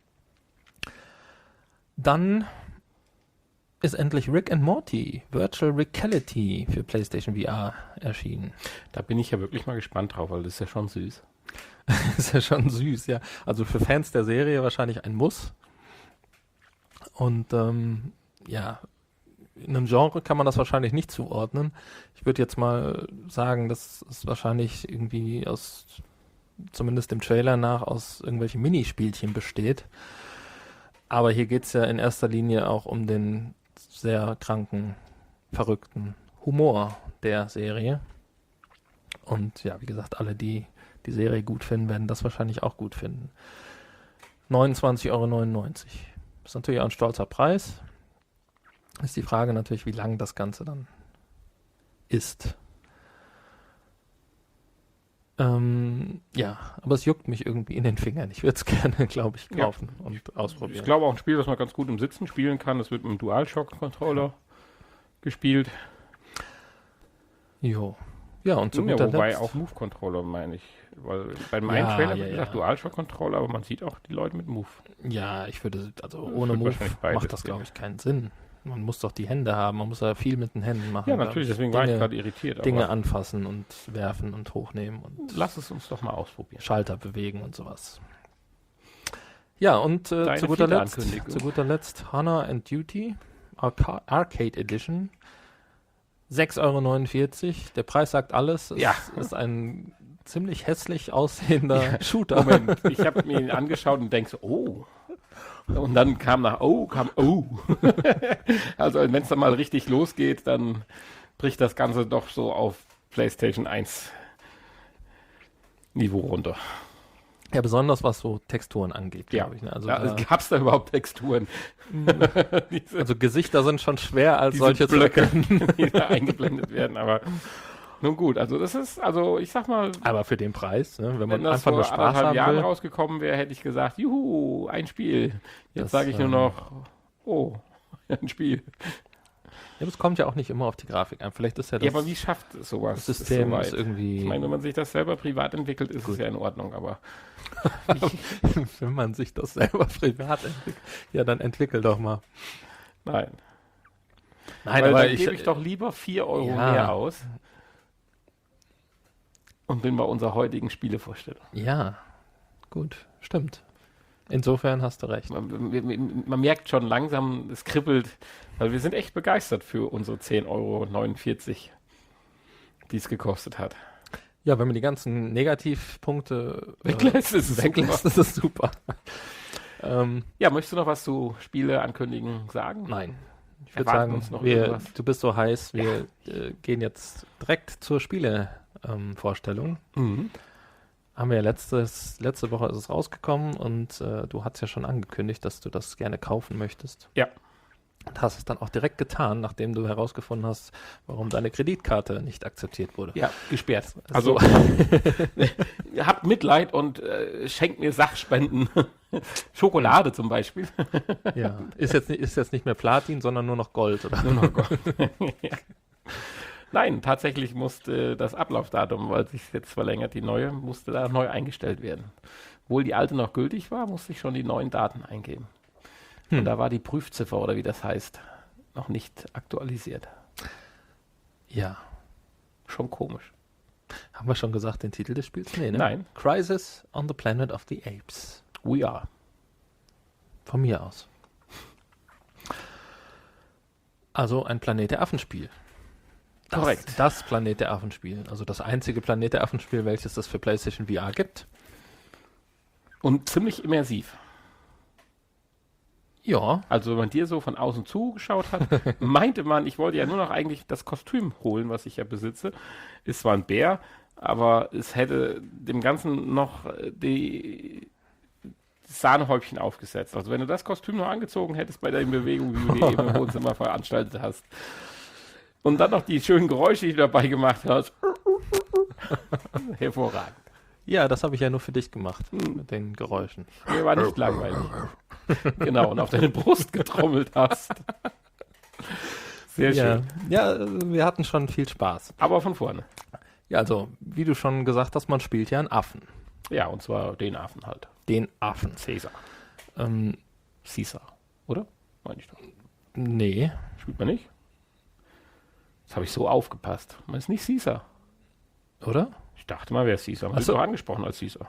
Dann ist endlich Rick and Morty Virtual Reality für PlayStation V R erschienen. Da bin ich ja wirklich mal gespannt drauf, weil das ist ja schon süß. Ist ja schon süß, ja. Also für Fans der Serie wahrscheinlich ein Muss. Und ähm, ja, in einem Genre kann man das wahrscheinlich nicht zuordnen. Ich würde jetzt mal sagen, dass es wahrscheinlich irgendwie aus, zumindest dem Trailer nach, aus irgendwelchen Minispielchen besteht. Aber hier geht es ja in erster Linie auch um den sehr kranken, verrückten Humor der Serie. Und ja, wie gesagt, alle, die die Serie gut finden, werden das wahrscheinlich auch gut finden. neunundzwanzig Euro neunundneunzig. Ist natürlich auch ein stolzer Preis. Ist die Frage natürlich, wie lang das Ganze dann ist. Ähm, ja, aber es juckt mich irgendwie in den Fingern. Ich würde es gerne, glaube ich, kaufen ja, und ich, ausprobieren. Ich glaube auch ein Spiel, das man ganz gut im Sitzen spielen kann. Das wird mit dem DualShock-Controller gespielt. Jo. Ja, und zu Ja, guter wobei Letzt. auch Move-Controller, meine ich. Weil beim Ja, einen Trailer ja, wird gesagt ja. Dual-Shock-Controller, aber man sieht auch die Leute mit Move. Ja, ich würde, also Ich ohne würd Move wahrscheinlich beides macht das, sehen. glaube ich, keinen Sinn. Man muss doch die Hände haben, man muss ja viel mit den Händen machen. Ja, glaub natürlich, ich. deswegen war ich Dinge, gerade irritiert. Dinge Aber anfassen und werfen und hochnehmen und lass es uns doch mal ausprobieren. Schalter bewegen und sowas. Ja, und äh, Deine zu, guter vierte Letzt, Ankündigung. zu guter Letzt Honor and Duty Arca Arcade Edition. sechs Euro neunundvierzig. Der Preis sagt alles. Es Ja. ist ein ziemlich hässlich aussehender Ja. Shooter. Moment, ich habe mir ihn angeschaut und denk so, oh. Und dann kam nach oh, kam oh. Also wenn es dann mal richtig losgeht, dann bricht das Ganze doch so auf PlayStation eins Niveau runter. Ja, besonders was so Texturen angeht, Ja, glaube ich. Ne? Also, ja, da, gab es da überhaupt Texturen? Diese, also Gesichter sind schon schwer als diese solche zu Blöcke, erkennen. die da eingeblendet werden, aber nun gut, also das ist, also ich sag mal, Aber für den Preis, ne? wenn wenn man das einfach vor nur Spaß anderthalb haben Jahren will. rausgekommen wäre, hätte ich gesagt, juhu, ein Spiel. Jetzt Das, sage ich nur ähm, noch, oh, ein Spiel. Ja, aber es kommt ja auch nicht immer auf die Grafik an. Vielleicht ist ja das, Ja, aber wie schafft es sowas? das System so weit? ist irgendwie, Ich meine, wenn man sich das selber privat entwickelt, ist es ja in Ordnung, aber wenn man sich das selber privat entwickelt, ja, dann entwickel doch mal. nein. Nein, Weil aber dann ich, gebe ich doch lieber vier Euro Ja. mehr aus und bin bei unserer heutigen Spielevorstellung. ja, gut, stimmt. Insofern hast du recht. Man, man, man merkt schon langsam, es kribbelt, weil wir sind echt begeistert für unsere zehn Euro neunundvierzig, die es gekostet hat. Ja, wenn man die ganzen Negativpunkte äh, Weglässt, ist es weglässt, super. ist es super. ähm, Ja, möchtest du noch was zu Spiele ankündigen sagen? nein. Ich würde Erwarten sagen, uns noch wir, irgendwas? du bist so heiß, wir äh, gehen jetzt direkt zur Spiele-Vorstellung. Mhm. Haben wir ja letztes, letzte Woche ist es rausgekommen und äh, du hast ja schon angekündigt, dass du das gerne kaufen möchtest. Ja. Und hast es dann auch direkt getan, nachdem du herausgefunden hast, warum deine Kreditkarte nicht akzeptiert wurde. Ja, gesperrt. Also, So. habt Mitleid und äh, schenkt mir Sachspenden. Schokolade zum Beispiel. Ja. Ist jetzt, nicht- ist jetzt nicht mehr Platin, sondern nur noch Gold, oder? Nur noch Gold. Ja. Nein, tatsächlich musste das Ablaufdatum, weil sich jetzt verlängert, die neue, musste da neu eingestellt werden. Obwohl die alte noch gültig war, musste ich schon die neuen Daten eingeben. Hm. Und da war die Prüfziffer, oder wie das heißt, noch nicht aktualisiert. Ja. Schon komisch. Haben wir schon gesagt, den Titel des Spiels? Nee, ne? Nein. Crisis on the Planet of the Apes. We are. Von mir aus. Also ein Planet der Affen-Spiel. Das, Korrekt. Das Planet der Affen-Spiel. Also das einzige Planet der Affen-Spiel, welches es für PlayStation V R gibt. Und ziemlich immersiv. Ja. Also wenn man dir so von außen zugeschaut hat, meinte man, ich wollte ja nur noch eigentlich das Kostüm holen, was ich ja besitze. Ist zwar ein Bär, aber es hätte dem Ganzen noch äh, die Sahnehäubchen aufgesetzt. Also wenn du das Kostüm noch angezogen hättest bei der Bewegung, wie du die eben im Wohnzimmer veranstaltet hast. Und dann noch die schönen Geräusche, die du dabei gemacht hast. Hervorragend. Ja, das habe ich ja nur für dich gemacht, mit den Geräuschen. Mir war nicht langweilig. Genau, und auf deine Brust getrommelt hast. Sehr Ja, schön. ja, äh, wir hatten schon viel Spaß. Aber von vorne. Ja, also, wie du schon gesagt hast, man spielt ja einen Affen. Ja, und zwar den Affen halt. Den Affen. Caesar. Ähm, Caesar, oder? Meine ich doch. nee. Spielt man nicht? Das habe ich so aufgepasst. Man ist nicht Caesar. Oder? Ich dachte mal, wer ist Caesar? Man Ach wird so. doch angesprochen als Caesar.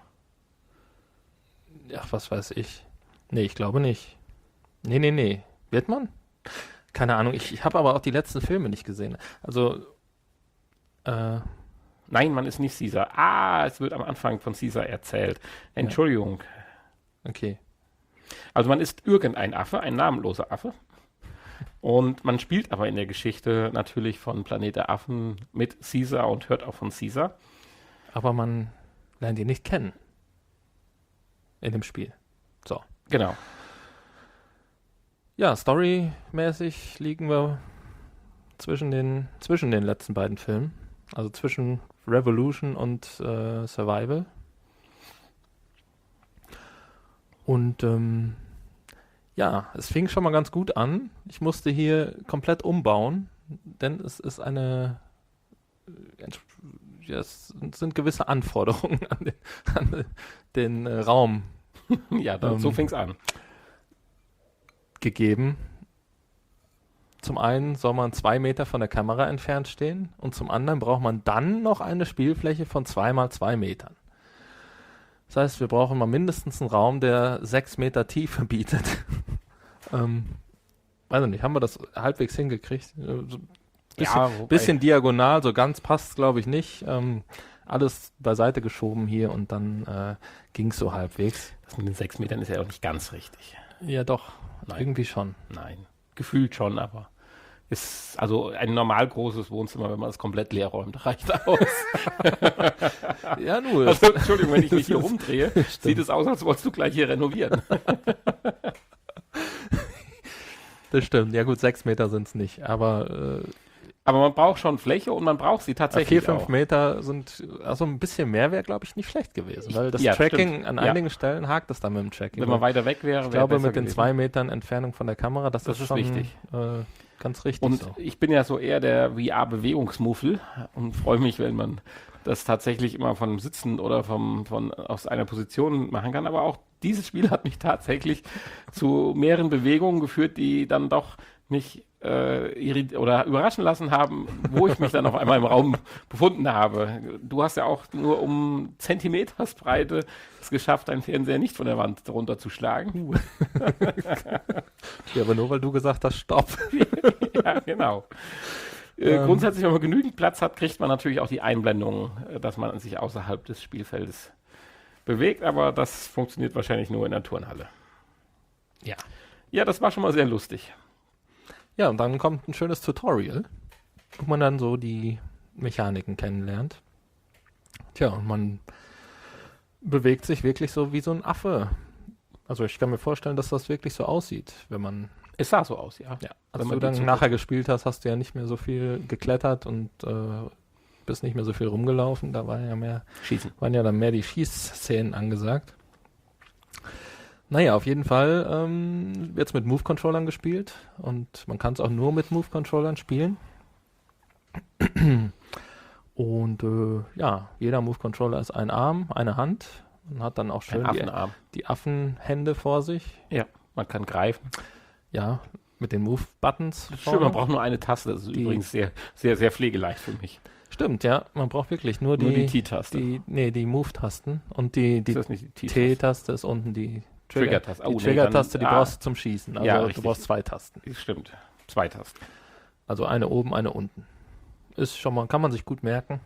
Ach, was weiß ich. Nee, ich glaube nicht. Nee, nee, nee. Wird man? Keine Ahnung. Ich, ich habe aber auch die letzten Filme nicht gesehen. Also, äh, Nein, man ist nicht Caesar. Ah, es wird am Anfang von Caesar erzählt. Entschuldigung. okay. Also man ist irgendein Affe, ein namenloser Affe. Und man spielt aber in der Geschichte natürlich von Planet der Affen mit Caesar und hört auch von Caesar. Aber man lernt ihn nicht kennen. In dem Spiel. So. Genau. Ja, storymäßig liegen wir zwischen den, zwischen den letzten beiden Filmen. Also zwischen Revolution und äh, Survival. Und ähm, ja, es fing schon mal ganz gut an. Ich musste hier komplett umbauen, denn es ist eine äh, ents- ja, es sind gewisse Anforderungen an den, an den äh, Raum ja, dann, ähm, so fing es an. gegeben. Zum einen soll man zwei Meter von der Kamera entfernt stehen und zum anderen braucht man dann noch eine Spielfläche von zwei mal zwei Metern. Das heißt, wir brauchen mal mindestens einen Raum, der sechs Meter Tiefe bietet. ähm, weiß ich nicht, haben wir das halbwegs hingekriegt? So bisschen, Ja, wobei- bisschen diagonal, so ganz passt glaube ich nicht. Ähm, alles beiseite geschoben hier und dann äh, ging es so halbwegs. Das mit den sechs Metern ist ja auch nicht ganz richtig. Ja doch, Nein. irgendwie schon. Nein, gefühlt schon, aber ist also ein normal großes Wohnzimmer, wenn man es komplett leer räumt, reicht aus. Ja, nur. Also, Entschuldigung, wenn ich mich hier rumdrehe, sieht es aus, als wolltest du gleich hier renovieren. Das stimmt. Ja gut, sechs Meter sind es nicht, aber äh, Aber man braucht schon Fläche und man braucht sie tatsächlich vier, fünf auch. Meter sind, also ein bisschen mehr wäre, glaube ich, nicht schlecht gewesen, weil das Ja, Tracking stimmt. an Ja. einigen Stellen hakt es dann mit dem Tracking. Wenn man weiter weg wäre, ich wäre glaube, besser mit den gewesen. zwei Metern Entfernung von der Kamera, das, Das ist ist schon wichtig. Äh, ganz richtig Und so. ich bin ja so eher der V R-Bewegungsmuffel und freue mich, wenn man das tatsächlich immer von Sitzen oder vom, von, aus einer Position machen kann. Aber auch dieses Spiel hat mich tatsächlich zu mehreren Bewegungen geführt, die dann doch mich äh, irrit- oder überraschen lassen haben, wo ich mich dann auf einmal im Raum befunden habe. Du hast ja auch nur um Zentimetersbreite es geschafft, deinen Fernseher nicht von der Wand runterzuschlagen. Ja, aber nur weil du gesagt hast, stopp. Ja, genau. Äh, Ähm. grundsätzlich, wenn man genügend Platz hat, kriegt man natürlich auch die Einblendung, äh, dass man sich außerhalb des Spielfeldes bewegt, aber das funktioniert wahrscheinlich nur in der Turnhalle. Ja. Ja, das war schon mal sehr lustig. Ja, und dann kommt ein schönes Tutorial, wo man dann so die Mechaniken kennenlernt. Tja, und man bewegt sich wirklich so wie so ein Affe. Also ich kann mir vorstellen, dass das wirklich so aussieht, wenn man... Es sah so aus, ja. Ja, Wenn als man du die dann Zukunft- nachher gespielt hast, hast du ja nicht mehr so viel geklettert und äh, bist nicht mehr so viel rumgelaufen. Da war ja mehr, Schießen. waren ja dann mehr die Schießszenen angesagt. Naja, auf jeden Fall ähm, wird's mit Move-Controllern gespielt und man kann es auch nur mit Move-Controllern spielen. Und äh, ja, jeder Move-Controller ist ein Arm, eine Hand und hat dann auch schön Ein die, Affenarm. die Affenhände vor sich. Ja, man kann greifen. Ja, mit den Move-Buttons. Stimmt, vorne. man braucht nur eine Taste. Das ist Die- übrigens sehr, sehr, sehr pflegeleicht für mich. Stimmt, ja. Man braucht wirklich nur die, Nur die T-Taste. die, nee, die Move-Tasten und die, Ist die das nicht die T-Taste? T-Taste ist unten die Trigger- Trigger-Taste. Oh, Die nee, Trigger-Taste, dann- die ah. brauchst du zum Schießen. Also Ja, du richtig. brauchst zwei Tasten. Stimmt. Zwei Tasten. Also eine oben, eine unten. Ist schon mal, kann man sich gut merken.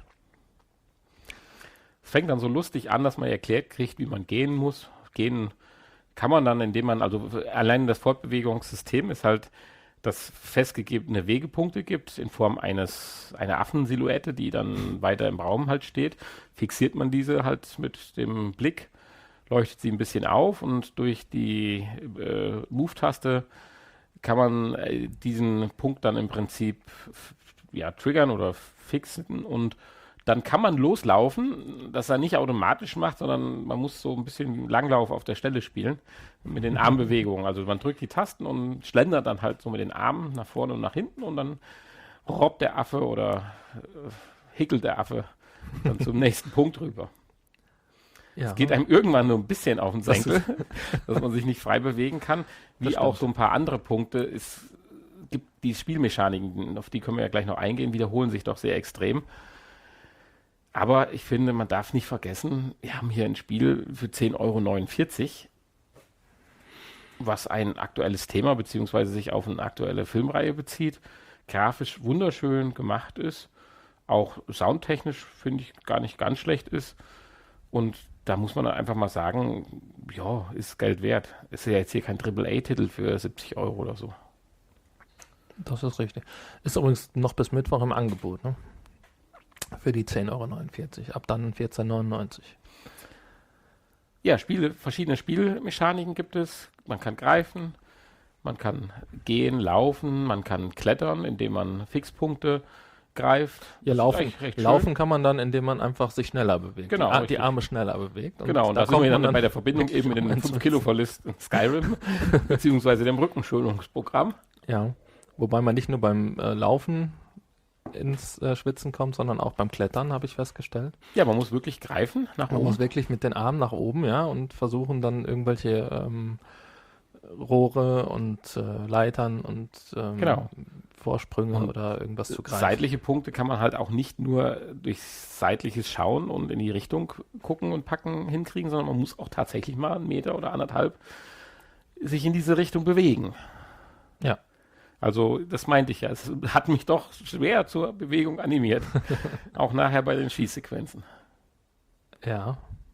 Es fängt dann so lustig an, dass man erklärt kriegt, wie man gehen muss. Gehen kann man dann, indem man, also allein das Fortbewegungssystem ist halt, dass festgegebene Wegepunkte gibt in Form eines einer Affensilhouette, die dann weiter im Raum halt steht. Fixiert man diese halt mit dem Blick, leuchtet sie ein bisschen auf und durch die äh, Move-Taste kann man äh, diesen Punkt dann im Prinzip f- ja, triggern oder fixen und dann kann man loslaufen, dass er nicht automatisch macht, sondern man muss so ein bisschen Langlauf auf der Stelle spielen mit den Armbewegungen. Also man drückt die Tasten und schlendert dann halt so mit den Armen nach vorne und nach hinten und dann robbt der Affe oder äh, hickelt der Affe dann zum nächsten Punkt rüber. Ja, Es geht einem irgendwann nur ein bisschen auf den Das Senkel, dass man sich nicht frei bewegen kann. Wie Das auch stimmt. so ein paar andere Punkte. Es gibt die Spielmechaniken, auf die können wir ja gleich noch eingehen, wiederholen sich doch sehr extrem. Aber ich finde, man darf nicht vergessen, wir haben hier ein Spiel für zehn Euro neunundvierzig, was ein aktuelles Thema beziehungsweise sich auf eine aktuelle Filmreihe bezieht, grafisch wunderschön gemacht ist, auch soundtechnisch finde ich gar nicht ganz schlecht ist. Und da muss man dann einfach mal sagen, ja, ist Geld wert. Ist ja jetzt hier kein Triple A-Titel für siebzig Euro oder so. das ist richtig. Ist übrigens noch bis Mittwoch im Angebot, ne? Für die zehn Euro neunundvierzig. Ab dann vierzehn Euro neunundneunzig. Ja, Spiele, verschiedene Spielmechaniken gibt es. Man kann greifen, man kann gehen, laufen, man kann klettern, indem man Fixpunkte greift. Ja, Das ist laufen, eigentlich recht schön. laufen kann man dann, indem man einfach sich schneller bewegt. Genau, die, Ar- die richtig. Arme schneller bewegt. Genau, und da, sind wir dann bei der Verbindung eben mit dem fünf Kilo Verlust in Skyrim, beziehungsweise dem Rückenschonungsprogramm. Ja, wobei man nicht nur beim äh, Laufen ins äh, Schwitzen kommt, sondern auch beim Klettern, habe ich festgestellt. Ja, man muss wirklich greifen nach Man oben. muss wirklich mit den Armen nach oben, ja, und versuchen dann irgendwelche ähm, Rohre und äh, Leitern und ähm, Genau. Vorsprünge Und oder irgendwas zu greifen. Seitliche Punkte kann man halt auch nicht nur durch seitliches Schauen und in die Richtung gucken und packen hinkriegen, sondern man muss auch tatsächlich mal einen Meter oder anderthalb sich in diese Richtung bewegen. Ja. Also das meinte ich ja. Es hat mich doch schwer zur Bewegung animiert. Auch nachher bei den Schießsequenzen. Ja.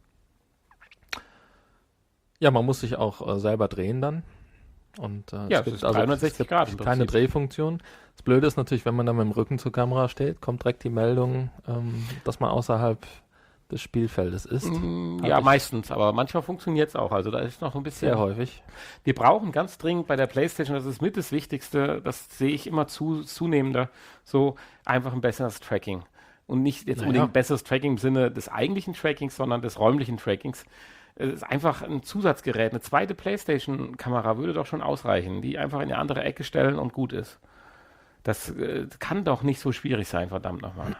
Ja, man muss sich auch äh, selber drehen dann. Und äh, Ja, es es gibt ist also dreihundertsechzig es gibt Grad im keine Prinzip. Drehfunktion. Das Blöde ist natürlich, wenn man dann mit dem Rücken zur Kamera steht, kommt direkt die Meldung, ähm, dass man außerhalb des Spielfeldes ist. Mm, Hab Ja, ich meistens, aber manchmal funktioniert es auch. Also da ist noch ein bisschen. Sehr häufig. Wir brauchen ganz dringend bei der PlayStation, das ist mit das Wichtigste, das sehe ich immer zu, zunehmender, so einfach ein besseres Tracking. Und nicht jetzt Naja. unbedingt besseres Tracking im Sinne des eigentlichen Trackings, sondern des räumlichen Trackings. Es ist einfach ein Zusatzgerät. Eine zweite PlayStation-Kamera würde doch schon ausreichen, die einfach in eine andere Ecke stellen und gut ist. Das äh, kann doch nicht so schwierig sein, verdammt nochmal.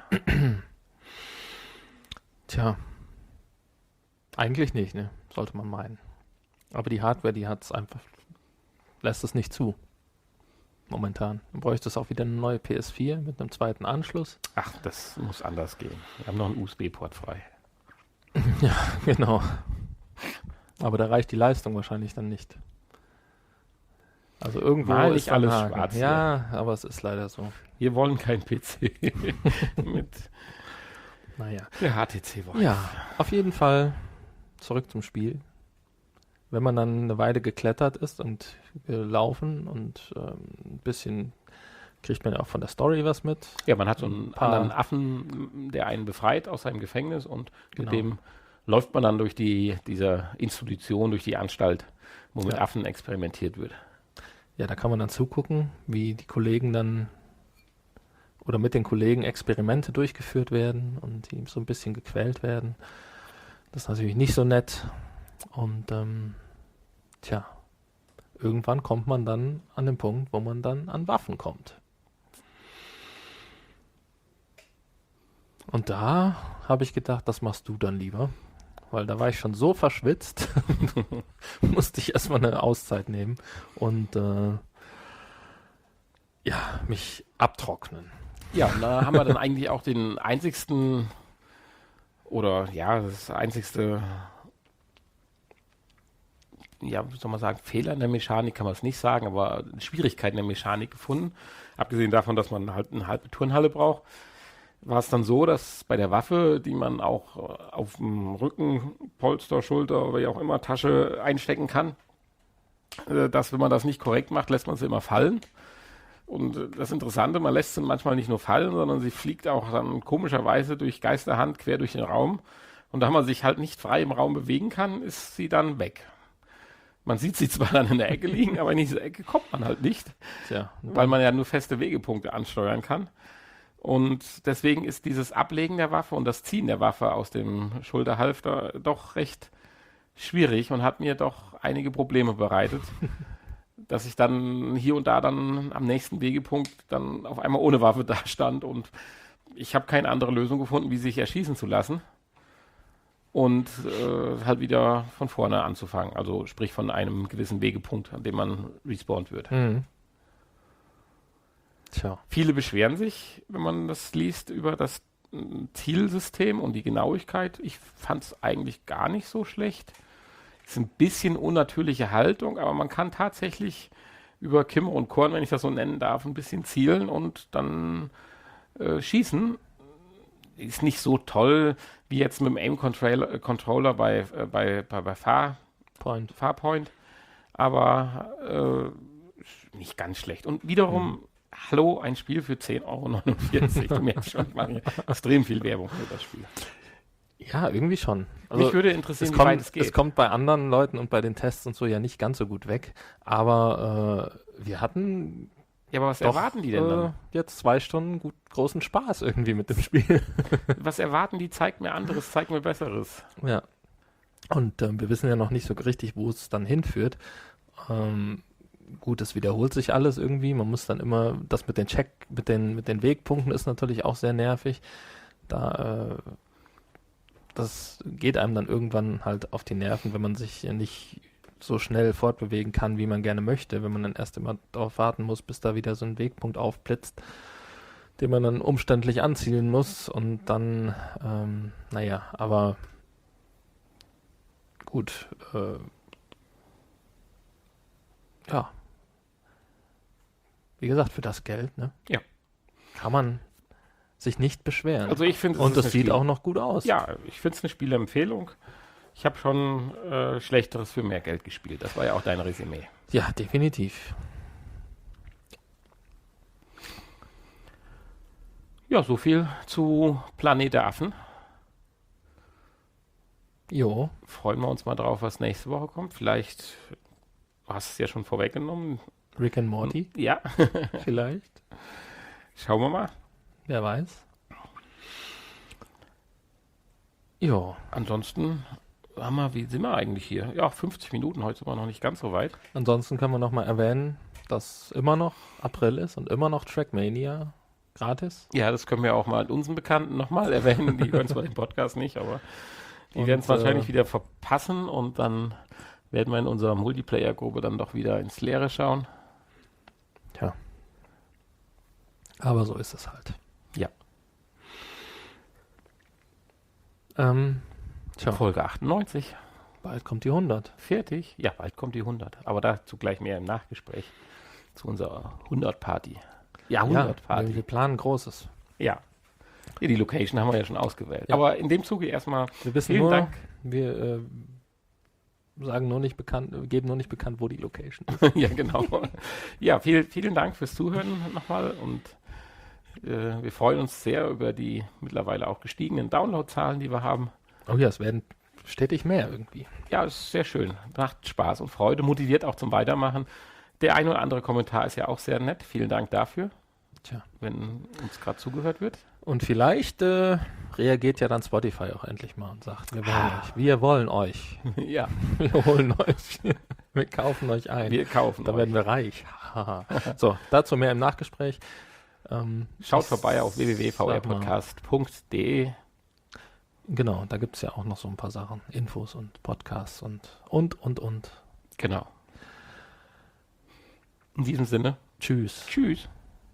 Tja. Eigentlich nicht, ne? Sollte man meinen. Aber die Hardware, die hat es einfach, lässt es nicht zu. Momentan. Dann bräuchte es auch wieder eine neue P S vier mit einem zweiten Anschluss. Ach, das muss anders gehen. Wir haben noch einen U S B-Port frei. Ja, genau. Aber da reicht die Leistung wahrscheinlich dann nicht. Also irgendwo Mal ist nicht dann alles Haken. schwarz hier. Ja, aber es ist leider so. Wir wollen kein P C mit Naja. der H T C Vive. Ja, auf jeden Fall zurück zum Spiel. Wenn man dann eine Weile geklettert ist und gelaufen und ähm, ein bisschen kriegt man ja auch von der Story was mit. Ja, man hat so einen Ein paar- anderen Affen, der einen befreit aus seinem Gefängnis und Genau. mit dem läuft man dann durch die, diese Institution, durch die Anstalt, wo mit Ja. Affen experimentiert wird. Ja, da kann man dann zugucken, wie die Kollegen dann oder mit den Kollegen Experimente durchgeführt werden und die so ein bisschen gequält werden. Das ist natürlich nicht so nett. Und ähm, tja, irgendwann kommt man dann an den Punkt, wo man dann an Waffen kommt. Und da habe ich gedacht, das machst du dann lieber. Weil da war ich schon so verschwitzt, musste ich erstmal eine Auszeit nehmen und äh, ja, mich abtrocknen. Ja, und da haben wir dann eigentlich auch den einzigsten oder ja, das einzigste, ja, wie soll man sagen, Fehler in der Mechanik kann man es nicht sagen, aber Schwierigkeiten in der Mechanik gefunden. Abgesehen davon, dass man halt eine halbe Turnhalle braucht, war es dann so, dass bei der Waffe, die man auch äh, auf dem Rücken, Polster, Schulter oder wie auch immer Tasche einstecken kann, äh, dass wenn man das nicht korrekt macht, lässt man sie immer fallen. Und äh, das Interessante, man lässt sie manchmal nicht nur fallen, sondern sie fliegt auch dann komischerweise durch Geisterhand quer durch den Raum. Und da man sich halt nicht frei im Raum bewegen kann, ist sie dann weg. Man sieht sie zwar dann in der Ecke liegen, aber in diese Ecke kommt man halt nicht, Tja, weil man ja nur feste Wegepunkte ansteuern kann. Und deswegen ist dieses Ablegen der Waffe und das Ziehen der Waffe aus dem Schulterhalfter doch recht schwierig und hat mir doch einige Probleme bereitet, dass ich dann hier und da dann am nächsten Wegepunkt dann auf einmal ohne Waffe da stand und ich habe keine andere Lösung gefunden, wie sich erschießen zu lassen und äh, halt wieder von vorne anzufangen, also sprich von einem gewissen Wegepunkt, an dem man respawnt wird. Mhm. Tja, Viele beschweren sich, wenn man das liest, über das mm, Zielsystem und die Genauigkeit. Ich fand es eigentlich gar nicht so schlecht. Ist ein bisschen unnatürliche Haltung, aber man kann tatsächlich über Kimmer und Korn, wenn ich das so nennen darf, ein bisschen zielen und dann äh, schießen. Ist nicht so toll wie jetzt mit dem Aim-Controller Controller bei, äh, bei, bei, bei Far, Point. Farpoint, aber äh, nicht ganz schlecht. Und wiederum, hallo, ein Spiel für zehn Euro neunundvierzig. Du merkst schon, ich mache extrem viel Werbung für das Spiel. Ja, irgendwie schon. Mich würde interessieren, es wie weit kommt, es geht. es kommt bei anderen Leuten und bei den Tests und so ja nicht ganz so gut weg. Aber äh, wir hatten Ja, aber was doch erwarten die denn äh, dann? jetzt zwei Stunden gut, großen Spaß irgendwie mit dem Spiel. Was erwarten die? Zeigt mir anderes, zeigt mir Besseres. Ja. Und ähm, wir wissen ja noch nicht so richtig, wo es dann hinführt. Ähm, gut, es wiederholt sich alles irgendwie. Man muss dann immer, das mit den Check, mit den, mit den Wegpunkten ist natürlich auch sehr nervig. Da, äh, das geht einem dann irgendwann halt auf die Nerven, wenn man sich nicht so schnell fortbewegen kann, wie man gerne möchte, wenn man dann erst immer darauf warten muss, bis da wieder so ein Wegpunkt aufblitzt, den man dann umständlich anzielen muss und dann, ähm, naja, aber gut, äh, ja, wie gesagt, für das Geld, ne? Ja. Kann man sich nicht beschweren. Also ich finde, und es sieht auch noch gut aus. Ja, ich finde es eine Spielempfehlung. Ich habe schon äh, Schlechteres für mehr Geld gespielt. Das war ja auch dein Resümee. Ja, definitiv. Ja, so viel zu Planet der Affen. Jo. Freuen wir uns mal drauf, was nächste Woche kommt. Vielleicht, du hast es ja schon vorweggenommen. Rick and Morty? Ja. Vielleicht. Schauen wir mal. Wer weiß. Jo. Ansonsten haben wir, wie sind wir eigentlich hier? Ja, fünfzig Minuten, heute sind wir noch nicht ganz so weit. Ansonsten können wir nochmal erwähnen, dass immer noch April ist und immer noch Trackmania gratis. Ja, das können wir auch mal unseren Bekannten nochmal erwähnen. Die hören zwar den Podcast nicht, aber die Und, werden es wahrscheinlich äh, wieder verpassen und dann werden wir in unserer Multiplayer-Gruppe dann doch wieder ins Leere schauen. Tja. Aber so ist es halt. Ja. Ähm, tja, Folge achtundneunzig. bald kommt die hundert. Fertig. Ja, bald kommt die hundert. Aber dazu gleich mehr im Nachgespräch zu unserer hundert-Party. Ja, Ja, hundert-Party. wir, wir planen Großes. Ja. Ja, die Location haben wir ja schon ausgewählt. Ja. Aber in dem Zuge erstmal Wir wissen vielen nur, Dank. wir äh, sagen nur nicht bekannt, geben nur nicht bekannt, wo die Location ist. Ja, genau. Ja, viel, vielen Dank fürs Zuhören nochmal und äh, wir freuen uns sehr über die mittlerweile auch gestiegenen Downloadzahlen, die wir haben. Oh ja, es werden stetig mehr irgendwie. Ja, ist sehr schön. Macht Spaß und Freude, motiviert auch zum Weitermachen. Der ein oder andere Kommentar ist ja auch sehr nett. Vielen Dank dafür, Tja. wenn uns gerade zugehört wird. Und vielleicht äh, reagiert ja dann Spotify auch endlich mal und sagt, wir wollen Ah. euch, wir wollen euch, Ja, wir holen euch, wir kaufen euch ein. wir kaufen Da euch. werden wir reich. Haha. So, dazu mehr im Nachgespräch. Ähm, Schaut das- vorbei auf w w w punkt v r sag mal. podcast punkt d e. Genau, da gibt es ja auch noch so ein paar Sachen. Infos und Podcasts und, und, und, und. Genau. In diesem Sinne, Tschüss. tschüss.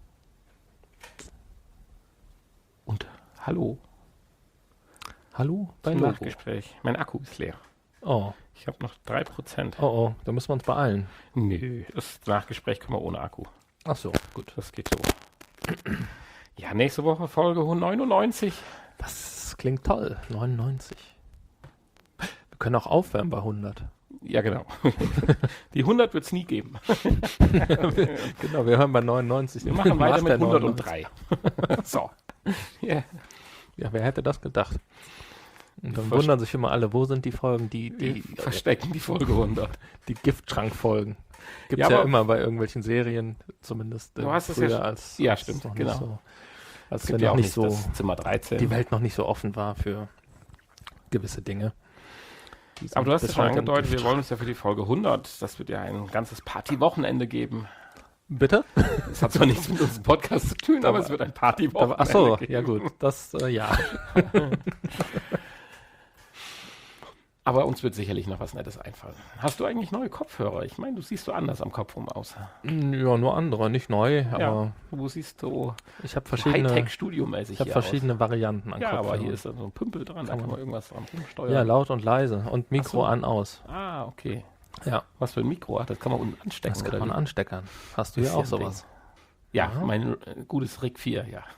Und hallo Hallo bei zum Logo. Nachgespräch. Mein Akku ist leer. Oh, Ich habe noch drei Prozent. oh, oh, da müssen wir uns beeilen. Nö, das Nachgespräch können wir ohne Akku. Ach so, gut. Das geht so. Ja, nächste Woche Folge neunundneunzig. Das klingt toll. neunundneunzig. Wir können auch aufwärmen bei hundert. Ja, genau. Die hundert wird es nie geben. Genau, wir hören bei neunundneunzig. Wir machen weiter mit Master hundertdrei. So. Ja, Ja, wer hätte das gedacht? Und dann Verst- wundern sich immer alle, wo sind die Folgen, die, die die, verstecken die Folge hundert. die Giftschrankfolgen. Gibt Ja, es ja, aber- immer bei irgendwelchen Serien, zumindest äh, Du hast es ja früher, schon- als, Ja, als stimmt, noch genau. nicht so, als Es wenn gibt ja noch auch nicht nicht so das Zimmer dreizehn. die Welt noch nicht so offen war für gewisse Dinge. Die sind Aber du hast es bis schon heute ein angedeutet, wir Gift. wollen uns ja für die Folge hundert, das wird ja ein ganzes Partywochenende geben. Bitte? Das hat zwar nichts mit unserem Podcast zu tun, aber es wird ein Partywochenende Ach so, geben. ja gut, das, äh, ja. Aber uns wird sicherlich noch was Nettes einfallen. Hast du eigentlich neue Kopfhörer? Ich meine, du siehst so anders am Kopf rum aus. Ja, nur andere, nicht neu, aber Ja, du siehst so ich habe verschiedene, Hightech-Studio-mäßig ich habe hier aus. verschiedene Varianten an Ja, aber Kopfhörern. hier ist dann so ein Pümpel dran, da Kann kann man- man irgendwas dran rumsteuern. Ja, laut und leise und Mikro Ach so. an, aus. Ah, okay. Ja, Was für ein Mikro hat das? Kann man unten anstecken? das kann oder man wie? ansteckern. Hast du Ist ja ja auch ein sowas. Ja, Ja. mein äh, gutes R I C vier, ja.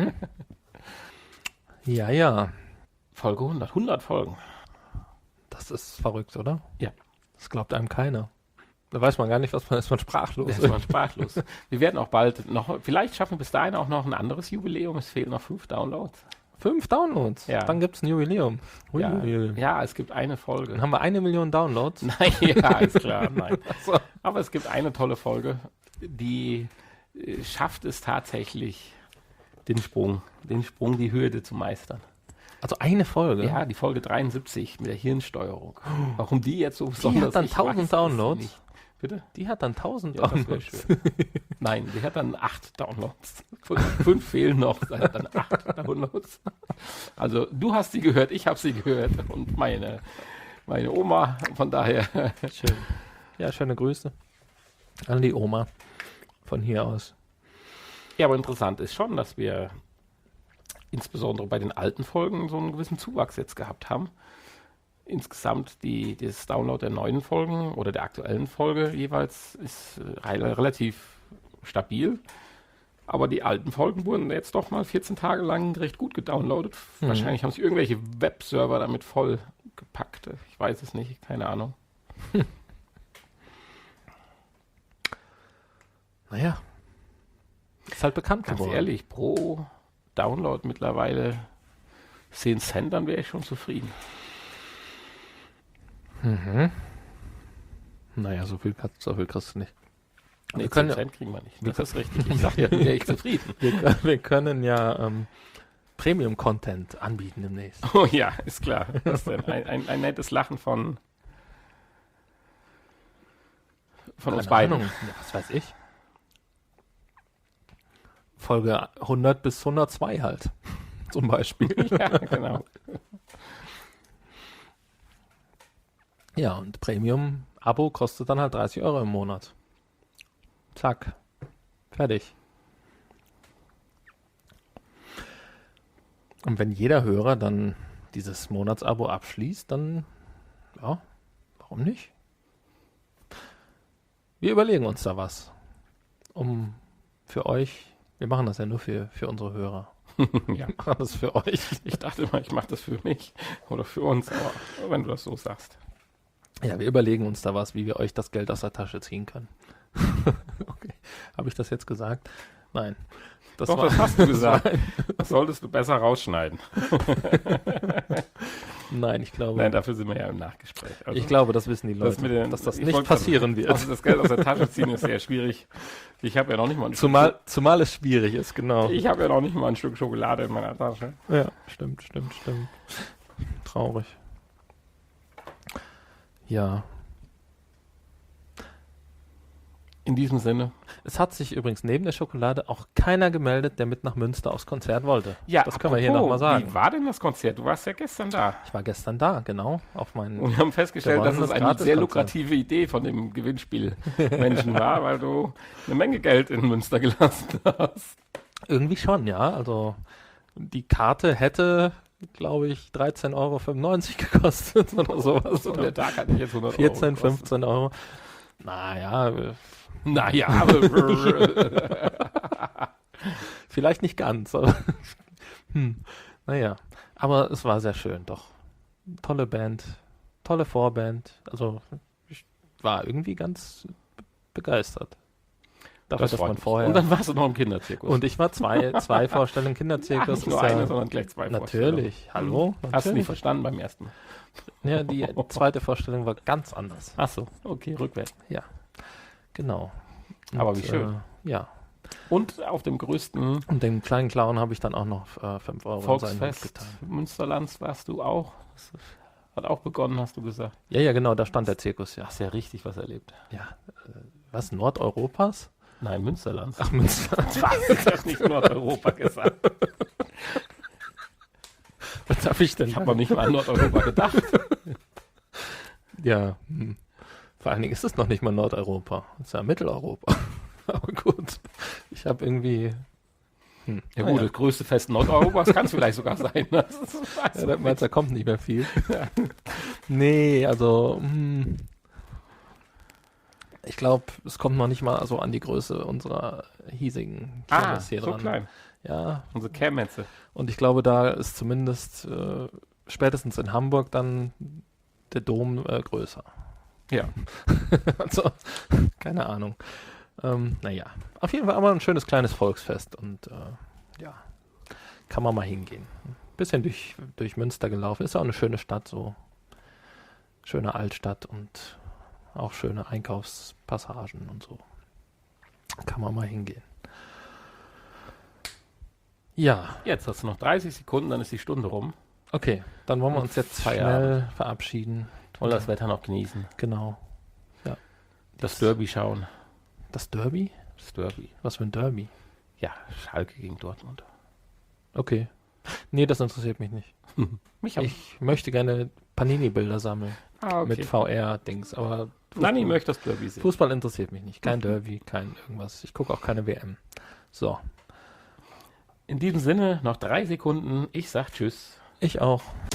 Ja, ja, Folge hundert. hundert Folgen. das ist verrückt, oder? Ja. Das glaubt einem keiner. Da weiß man gar nicht, was man ist, man sprachlos. Da ist man sprachlos. Wir werden auch bald noch, vielleicht schaffen wir bis dahin auch noch ein anderes Jubiläum. Es fehlen noch fünf Downloads. Fünf Downloads. Ja. Dann gibt es ein Jubiläum. Hui, Ja, hui. ja, es gibt eine Folge. Dann haben wir eine Million Downloads. Nein, ja, ist klar, nein. So. Aber es gibt eine tolle Folge, die äh, schafft es tatsächlich, den Sprung, den Sprung, die Hürde zu meistern. Also eine Folge. Ja, die Folge dreiundsiebzig mit der Hirnsteuerung. Warum die jetzt so besonders hat dann ich tausend weiß es Downloads? nicht. Bitte? Die hat dann tausend Ja, das wäre Downloads. schön. Nein, die hat dann acht Downloads. Fünf, fünf fehlen noch, sie hat dann acht Downloads. Also du hast sie gehört, ich habe sie gehört und meine, meine Oma, von daher. Schön. Ja, schöne Grüße an die Oma von hier aus. Ja, aber interessant ist schon, dass wir insbesondere bei den alten Folgen so einen gewissen Zuwachs jetzt gehabt haben. Insgesamt die, das Download der neuen Folgen oder der aktuellen Folge jeweils ist äh, re- relativ stabil. Aber die alten Folgen wurden jetzt doch mal vierzehn Tage lang recht gut gedownloadet. Mhm. Wahrscheinlich haben sich irgendwelche Webserver damit voll gepackt. Ich weiß es nicht, keine Ahnung. Naja, ist halt bekannt Ganz geworden. ehrlich, pro Download mittlerweile zehn Cent, dann wäre ich schon zufrieden. Mhm. Naja, so viel, kannst- so viel kriegst du nicht. Nee, wir können zehn ja, Cent kriegen wir nicht. Das ist richtig. Ich sag ja, dann wäre ich zufrieden. wir, wir können ja ähm, Premium-Content anbieten demnächst. Oh ja, ist klar. Was denn? Ein, ein, ein nettes Lachen von, von uns Keine beiden. Ahnung. Ja, was weiß ich. Folge hundert bis hundertzwei halt. Zum Beispiel. Ja, genau. Ja, und Premium-Abo kostet dann halt dreißig Euro im Monat. Zack. Fertig. Und wenn jeder Hörer dann dieses Monatsabo abschließt, dann, ja, warum nicht? Wir überlegen uns da was. Um für euch, wir machen das ja nur für, für unsere Hörer. Ja. Wir machen das für euch. Ich dachte immer, ich mache das für mich oder für uns, aber wenn du das so sagst. Ja, wir überlegen uns da was, wie wir euch das Geld aus der Tasche ziehen können. Okay. Habe ich das jetzt gesagt? Nein. Das Doch, war, das hast du das gesagt. war ein- Das solltest du besser rausschneiden. Nein, ich glaube, Nein, dafür sind wir ja im Nachgespräch. Also, ich glaube, das wissen die das Leute, mit den- dass das ich nicht wollte passieren gerade- wird. Also das Geld aus der Tasche ziehen ist sehr schwierig. Ich habe ja noch nicht mal ein Zumal, zumal es schwierig ist, genau. Stück, ich habe ja noch nicht mal ein Stück Schokolade in meiner Tasche. Ja, stimmt, stimmt, stimmt. Traurig. Ja. In diesem Sinne. Es hat sich übrigens neben der Schokolade auch keiner gemeldet, der mit nach Münster aufs Konzert wollte. Ja, das können wir hier apropos, nochmal sagen. Wie war denn das Konzert? Du warst ja gestern da. Ich war gestern da, genau, auf meinen... Und wir haben festgestellt, dass es Gewonnen, das eine Gratis-Konzert. sehr lukrative Idee von dem Gewinnspielmenschen war, weil du eine Menge Geld in Münster gelassen hast. Irgendwie schon, ja. Also die Karte hätte, glaube ich, dreizehn Euro fünfundneunzig gekostet oder sowas. Und der Tag hatte ich jetzt hundert vierzehn, Euro gekostet. fünfzehn Euro. Naja, äh, Naja, aber vielleicht nicht ganz. Aber hm, naja, aber es war sehr schön, doch. Tolle Band, tolle Vorband. Also ich war irgendwie ganz begeistert. Dafür, das dass freut man mich. vorher... Und dann warst du noch im Kinderzirkus. Und ich war zwei, zwei Vorstellungen ja, Kinderzirkus. nicht nur ist ja- eine, sondern gleich zwei Vorstellungen. Natürlich, hallo. Hast du natürlich. nicht verstanden beim ersten Mal? Ja, die zweite Vorstellung war ganz anders. Ach so, okay, rückwärts. Genau. Aber wie schön. Äh, ja. Und auf dem größten Und dem kleinen Clown habe ich dann auch noch äh, fünf Euro in seinen Hut Volksfest getan. Münsterlands warst du auch. Das hat auch begonnen, hast du gesagt. Ja, ja, genau, da stand der Zirkus, ja. Hast ja richtig was erlebt. Ja. Äh, was, Nordeuropas? Nein, Münsterlands. Ach, Münster. Was? Ich habe nicht Nordeuropa gesagt. Was habe ich denn? Ich habe noch nicht mal an Nordeuropa gedacht. Ja, hm. Vor allen Dingen ist es noch nicht mal Nordeuropa. Es ist ja Mitteleuropa. Aber gut. Ich habe irgendwie... Hm. Ja naja. gut, das größte Fest Nordeuropas kann es vielleicht sogar sein. Das ist, Ja, da meinst du, da kommt nicht mehr viel. Nee, also hm, ich glaube, es kommt noch nicht mal so an die Größe unserer hiesigen ah, Kirmes hier so dran. klein. Ja, Unsere Kermetze. und ich glaube, da ist zumindest äh, spätestens in Hamburg dann der Dom äh, größer. Ja. Also, keine Ahnung. Ähm, naja, auf jeden Fall aber ein schönes kleines Volksfest und äh, ja, kann man mal hingehen. Ein bisschen durch, durch Münster gelaufen. Ist ja auch eine schöne Stadt, so schöne Altstadt und auch schöne Einkaufspassagen und so. Kann man mal hingehen. Ja, Jetzt hast du noch dreißig Sekunden, dann ist die Stunde rum. okay, dann wollen wir uns jetzt Feierabend. schnell verabschieden. Wollen das Wetter noch genießen. Genau. Ja. Das Derby schauen. Das Derby? Das Derby. Was für ein Derby? Ja, Schalke gegen Dortmund. Okay. Nee, das interessiert mich nicht. Mich auch. Ich möchte gerne Panini-Bilder sammeln. Ah, okay. Mit V R-Dings, aber Nein, ich möchte das Derby sehen. Fußball interessiert mich nicht. Kein Derby, kein irgendwas. Ich gucke auch keine W M. So. In diesem Sinne, noch drei Sekunden. Ich sag Tschüss. Ich auch.